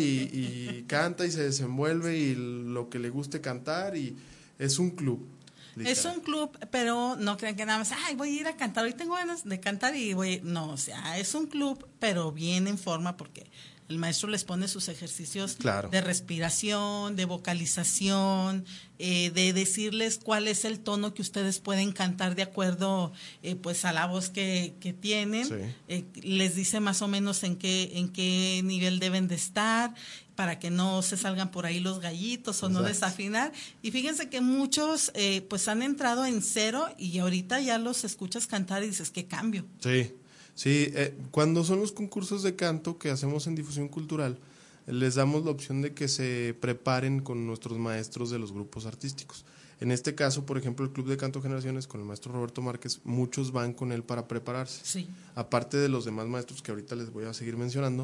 y canta y se desenvuelve y lo que le guste cantar y es un club. Literal. Es un club, pero no crean que nada más, voy a ir a cantar, hoy tengo ganas de cantar y no, o sea, es un club, pero bien en forma porque el maestro les pone sus ejercicios de respiración, de vocalización, de decirles cuál es el tono que ustedes pueden cantar de acuerdo pues a la voz que tienen. Sí. Les dice más o menos en qué nivel deben de estar para que no se salgan por ahí los gallitos o no desafinar. Y fíjense que muchos pues han entrado en cero y ahorita ya los escuchas cantar y dices, ¿qué cambio? Sí. Sí, cuando son los concursos de canto que hacemos en Difusión Cultural, les damos la opción de que se preparen con nuestros maestros de los grupos artísticos. En este caso, por ejemplo, el Club de Canto Generaciones con el maestro Roberto Márquez, muchos van con él para prepararse. Sí. Aparte de los demás maestros que ahorita les voy a seguir mencionando,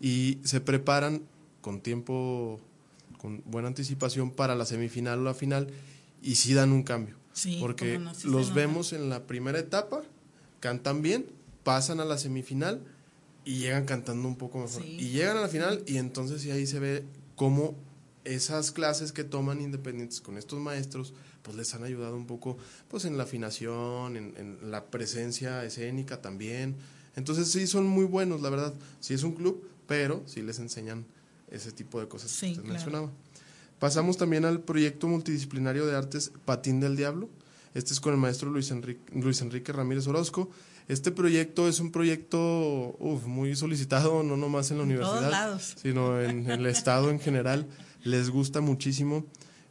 y se preparan con tiempo, con buena anticipación para la semifinal o la final, y sí dan un cambio. Sí, porque los vemos en la primera etapa, cantan bien, pasan a la semifinal y llegan cantando un poco mejor. Sí. Y llegan a la final y entonces ahí se ve cómo esas clases que toman independientes con estos maestros, pues les han ayudado un poco pues en la afinación, en la presencia escénica también. Entonces sí son muy buenos, la verdad. Sí es un club, pero sí les enseñan ese tipo de cosas que usted mencionaba. Pasamos también al proyecto multidisciplinario de artes Patín del Diablo. Este es con el maestro Luis Enrique Ramírez Orozco. Este proyecto es un proyecto muy solicitado, no nomás en la universidad, todos lados, sino en el estado en general. Les gusta muchísimo.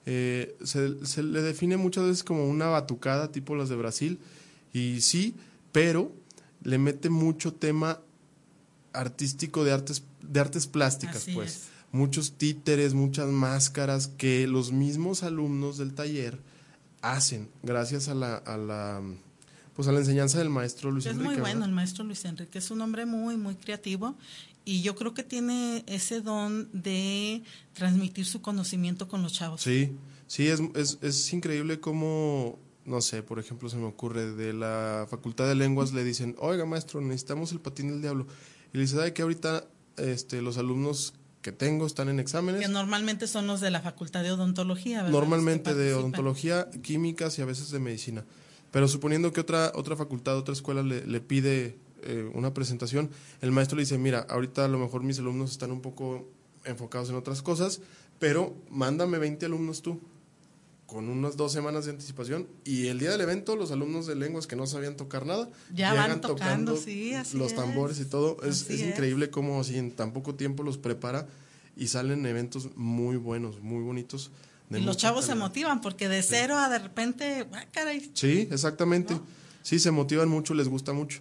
Se le define muchas veces como una batucada tipo las de Brasil, y sí, pero le mete mucho tema artístico de artes plásticas. Así pues es. Muchos títeres, muchas máscaras que los mismos alumnos del taller hacen gracias a la enseñanza del maestro Luis Enrique. Es muy bueno, ¿verdad? El maestro Luis Enrique es un hombre muy, muy creativo y yo creo que tiene ese don de transmitir su conocimiento con los chavos. Sí, es increíble cómo, no sé, por ejemplo, se me ocurre, de la Facultad de Lenguas le dicen, oiga maestro, necesitamos el Patín del Diablo. Y le dice, ¿sabe que ahorita los alumnos que tengo están en exámenes? Que normalmente son los de la Facultad de Odontología, ¿verdad? Normalmente de Odontología, Químicas y a veces de Medicina. Pero suponiendo que otra facultad, otra escuela le pide una presentación, el maestro le dice, mira, ahorita a lo mejor mis alumnos están un poco enfocados en otras cosas, pero mándame 20 alumnos tú, con unas 2 semanas de anticipación, y el día del evento los alumnos de lenguas que no sabían tocar nada, ya van tocando sí, los tambores y todo. Es increíble cómo así en tan poco tiempo los prepara y salen eventos muy buenos, muy bonitos. Y los chavos se motivan porque de cero a de repente, caray. Sí, exactamente. ¿No? Sí, se motivan mucho, les gusta mucho.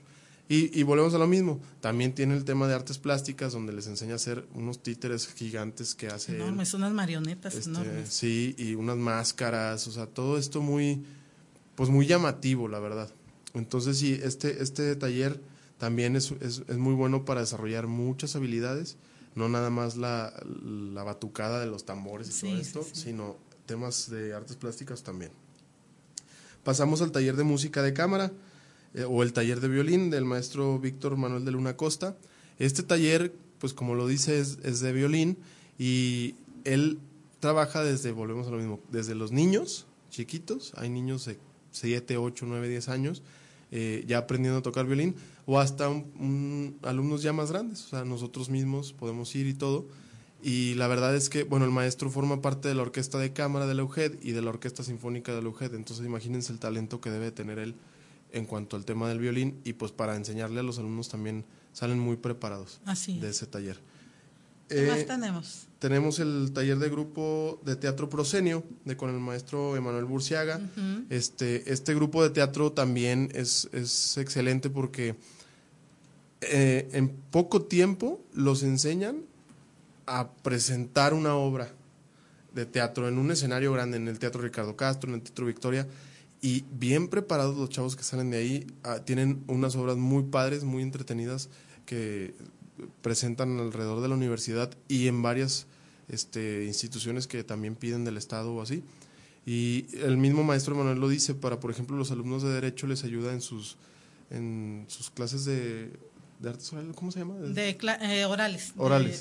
Y volvemos a lo mismo, también tiene el tema de artes plásticas, donde les enseña a hacer unos títeres gigantes que hace enormes, unas marionetas enormes. Sí, y unas máscaras, o sea, todo esto muy llamativo, la verdad. Entonces sí, este taller también es muy bueno para desarrollar muchas habilidades, no nada más la batucada de los tambores y todo esto, sino temas de artes plásticas también. Pasamos al taller de música de cámara, o el taller de violín del maestro Víctor Manuel de Luna Costa. Este taller, pues como lo dice, es de violín, y él trabaja volvemos a lo mismo, desde los niños chiquitos, hay niños de 7, 8, 9, 10 años, ya aprendiendo a tocar violín, o hasta alumnos ya más grandes, o sea, nosotros mismos podemos ir y todo. Y la verdad es que, bueno, el maestro forma parte de la orquesta de cámara de la UGED y de la orquesta sinfónica de la UGED, entonces imagínense el talento que debe tener él en cuanto al tema del violín, y pues para enseñarle a los alumnos también salen muy preparados de ese taller. ¿Qué más tenemos? Tenemos el taller de grupo de teatro Proscenio con el maestro Emanuel Burciaga. Uh-huh. Este grupo de teatro también es excelente porque en poco tiempo los enseñan a presentar una obra de teatro en un escenario grande, en el Teatro Ricardo Castro, en el Teatro Victoria, y bien preparados los chavos que salen de ahí. Tienen unas obras muy padres, muy entretenidas, que presentan alrededor de la universidad y en varias instituciones que también piden del Estado o así. Y el mismo maestro Manuel lo dice, por ejemplo, los alumnos de Derecho les ayuda en sus clases de artes orales, ¿cómo se llama? Orales. Orales.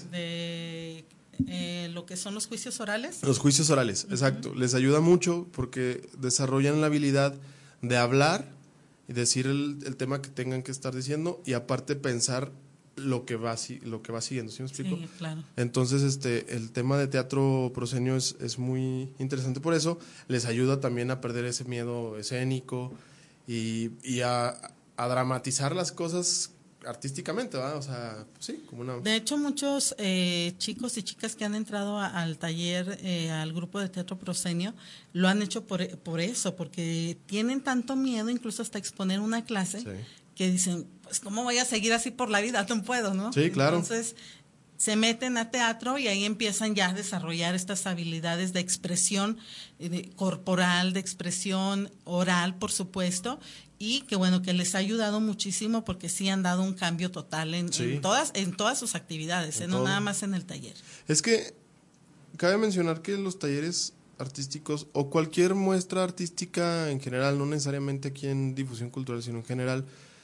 Lo que son los juicios orales. Los juicios orales, exacto. Les ayuda mucho porque desarrollan la habilidad de hablar y decir el tema que tengan que estar diciendo, y aparte pensar lo que va siguiendo, ¿sí me explico? Sí, claro. Entonces, el tema de teatro proscenio es muy interesante, por eso les ayuda también a perder ese miedo escénico y a dramatizar las cosas artísticamente, ¿verdad? O sea, sí, como una... De hecho, muchos chicos y chicas que han entrado al taller, al grupo de teatro proscenio, lo han hecho por eso, porque tienen tanto miedo, incluso hasta exponer una clase, que dicen, pues, ¿cómo voy a seguir así por la vida? No puedo, ¿no? Sí, claro. Entonces, se meten a teatro y ahí empiezan ya a desarrollar estas habilidades de expresión corporal, de expresión oral, por supuesto, y que bueno, que les ha ayudado muchísimo porque sí han dado un cambio total en todas sus actividades, no nada más en el taller. Es que cabe mencionar que los talleres artísticos o cualquier muestra artística en general, no necesariamente aquí en difusión cultural, sino en general,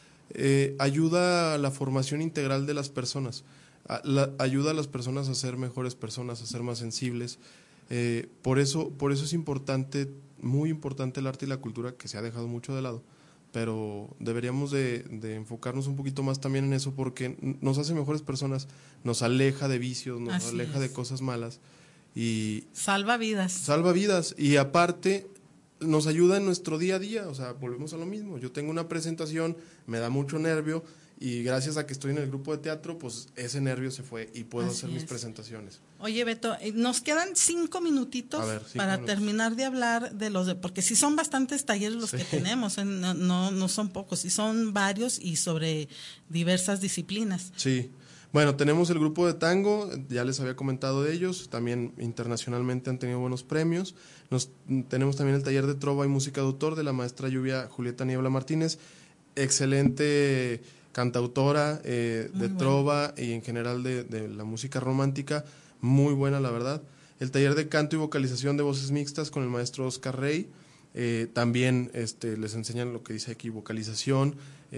ayuda a la formación integral de las personas, ayuda a las personas a ser mejores personas, a ser más sensibles. Por eso es importante, muy importante el arte y la cultura, que se ha dejado mucho de lado, pero deberíamos de enfocarnos un poquito más también en eso, porque nos hace mejores personas, nos aleja de vicios, nos aleja de cosas malas y salva vidas, y aparte nos ayuda en nuestro día a día. O sea, volvemos a lo mismo, yo tengo una presentación, me da mucho nervio, y gracias a que estoy en el grupo de teatro, pues ese nervio se fue y puedo hacer mis presentaciones. Oye, Beto, nos quedan 5 minutitos para terminar de hablar de porque sí son bastantes talleres los que tenemos, no son pocos, sí son varios y sobre diversas disciplinas. Sí, bueno, tenemos el grupo de tango, ya les había comentado de ellos, también internacionalmente han tenido buenos premios. Tenemos también el taller de trova y música de autor de la maestra Julieta Niebla Martínez, excelente cantautora de trova y en general de la música romántica, muy buena la verdad. El taller de canto y vocalización de voces mixtas con el maestro Oscar Rey, también les enseñan lo que dice aquí, vocalización.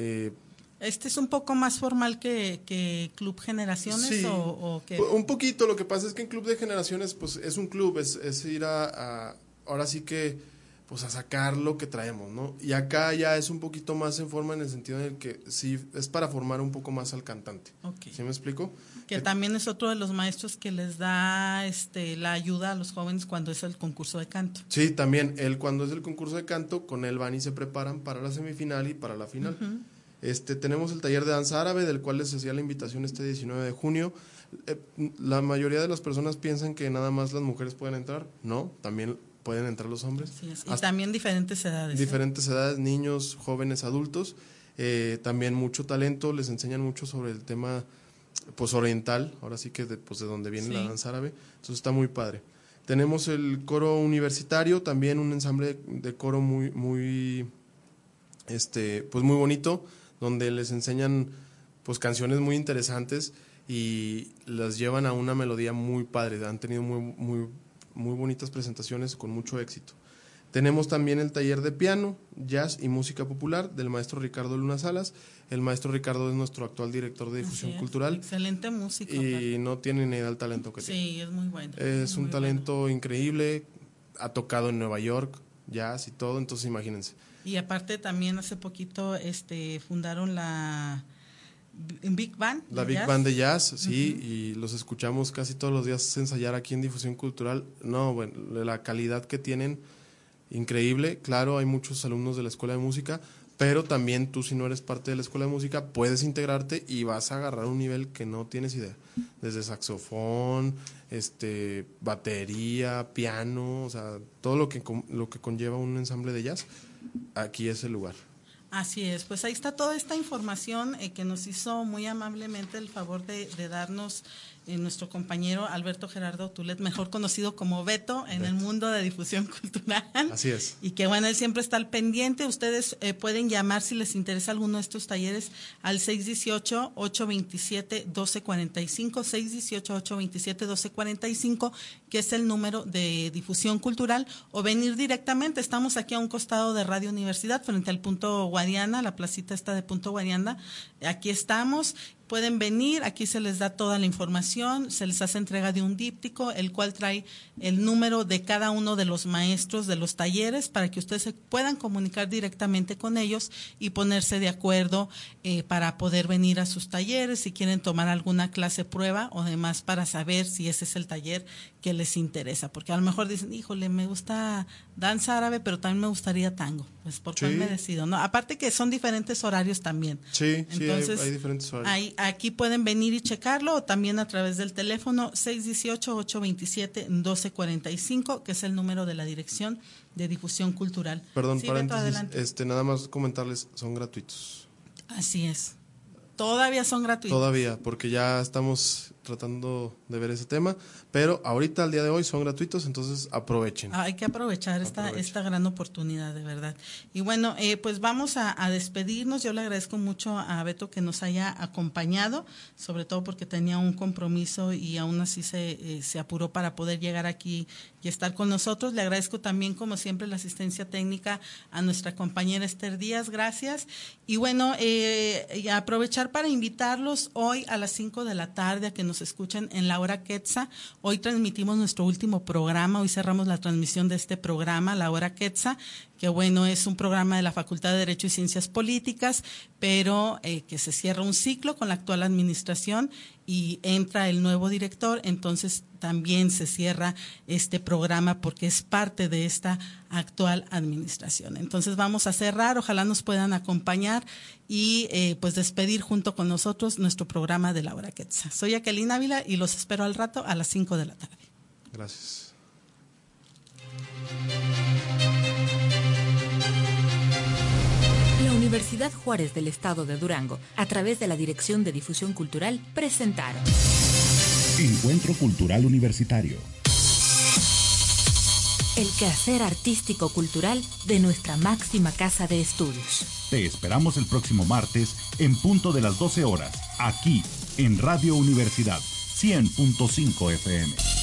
¿Este es un poco más formal que Club Generaciones? Sí, o qué? Un poquito. Lo que pasa es que en Club de Generaciones pues es un club, es ir ahora sí que pues a sacar lo que traemos, ¿no? Y acá ya es un poquito más en forma, en el sentido en el que sí es para formar un poco más al cantante. Okay. ¿Sí me explico? Que también es otro de los maestros que les da la ayuda a los jóvenes cuando es el concurso de canto. Sí, también él cuando es el concurso de canto, con él van y se preparan para la semifinal y para la final. Uh-huh. Tenemos el taller de danza árabe, del cual les hacía la invitación 19 de junio. La mayoría de las personas piensan que nada más las mujeres pueden entrar. No, también pueden entrar los hombres. Sí, y también diferentes edades. Diferentes edades, niños, jóvenes, adultos. también mucho talento, les enseñan mucho sobre el tema pues oriental, ahora sí que de donde viene la danza árabe, entonces está muy padre. Tenemos el coro universitario, también un ensamble de coro muy pues muy bonito, donde les enseñan pues canciones muy interesantes y las llevan a una melodía muy padre, han tenido muy bonitas presentaciones con mucho éxito. Tenemos también el taller de piano, jazz y música popular del maestro Ricardo Luna Salas. El maestro Ricardo es nuestro actual director de difusión cultural. Excelente músico. Y no tiene ni idea del talento que tiene. Sí, es muy bueno. Es un talento increíble, ha tocado en Nueva York, jazz y todo, entonces imagínense. Y aparte también hace poquito fundaron la Big Band. La Big Band de Jazz, sí, y los escuchamos casi todos los días ensayar aquí en difusión cultural. No, bueno, la calidad que tienen, increíble. Claro, hay muchos alumnos de la escuela de música, pero también tú, si no eres parte de la escuela de música, puedes integrarte y vas a agarrar un nivel que no tienes idea. Desde saxofón, batería, piano, o sea, todo lo que conlleva un ensamble de jazz, aquí es el lugar. Así es, pues ahí está toda esta información que nos hizo muy amablemente el favor de darnos nuestro compañero Alberto Gerardo Tulet, mejor conocido como Beto en el mundo de difusión cultural. Así es. Y que bueno, él siempre está al pendiente. Ustedes pueden llamar si les interesa alguno de estos talleres al 618-827-1245, 618-827-1245, que es el número de difusión cultural, o venir directamente. Estamos aquí a un costado de Radio Universidad, frente al Punto Guadiana, la placita esta de Punto Guadiana. Aquí estamos. Pueden venir, aquí se les da toda la información, se les hace entrega de un díptico, el cual trae el número de cada uno de los maestros de los talleres para que ustedes se puedan comunicar directamente con ellos y ponerse de acuerdo para poder venir a sus talleres, si quieren tomar alguna clase prueba o demás, para saber si ese es el taller que les interesa, porque a lo mejor dicen, híjole, me gusta danza árabe, pero también me gustaría tango, pues por cuál me decido, ¿no? Aparte que son diferentes horarios también. Sí, entonces, hay diferentes horarios. Aquí pueden venir y checarlo, o también a través del teléfono 618-827-1245, que es el número de la Dirección de Difusión Cultural. Perdón, sí, paréntesis, nada más comentarles, son gratuitos. Así es. Todavía son gratuitos. Todavía, porque ya estamos tratando de ver ese tema, pero ahorita, al día de hoy, son gratuitos, entonces aprovechen. Hay que aprovechar esta gran oportunidad, de verdad. Y bueno, pues vamos a despedirnos. Yo le agradezco mucho a Beto que nos haya acompañado, sobre todo porque tenía un compromiso y aún así se apuró para poder llegar aquí y estar con nosotros. Le agradezco también, como siempre, la asistencia técnica a nuestra compañera Esther Díaz, gracias. Y bueno, y aprovechar para invitarlos hoy a las 5 de la tarde a que nos escuchen en la hora Quetzal. Hoy transmitimos nuestro último programa, hoy cerramos la transmisión de este programa, la hora Quetzal, que bueno, es un programa de la Facultad de Derecho y Ciencias Políticas, pero que se cierra un ciclo con la actual administración y entra el nuevo director, entonces también se cierra este programa porque es parte de esta actual administración. Entonces vamos a cerrar, ojalá nos puedan acompañar y pues despedir junto con nosotros nuestro programa de la hora Quetzal. Soy Jacqueline Ávila y los espero al rato a las 5 de la tarde. Gracias. La Universidad Juárez del Estado de Durango, a través de la Dirección de Difusión Cultural, presentaron Encuentro Cultural Universitario. El quehacer artístico-cultural de nuestra máxima casa de estudios. Te esperamos el próximo martes en punto de las 12 horas, aquí en Radio Universidad 100.5 FM.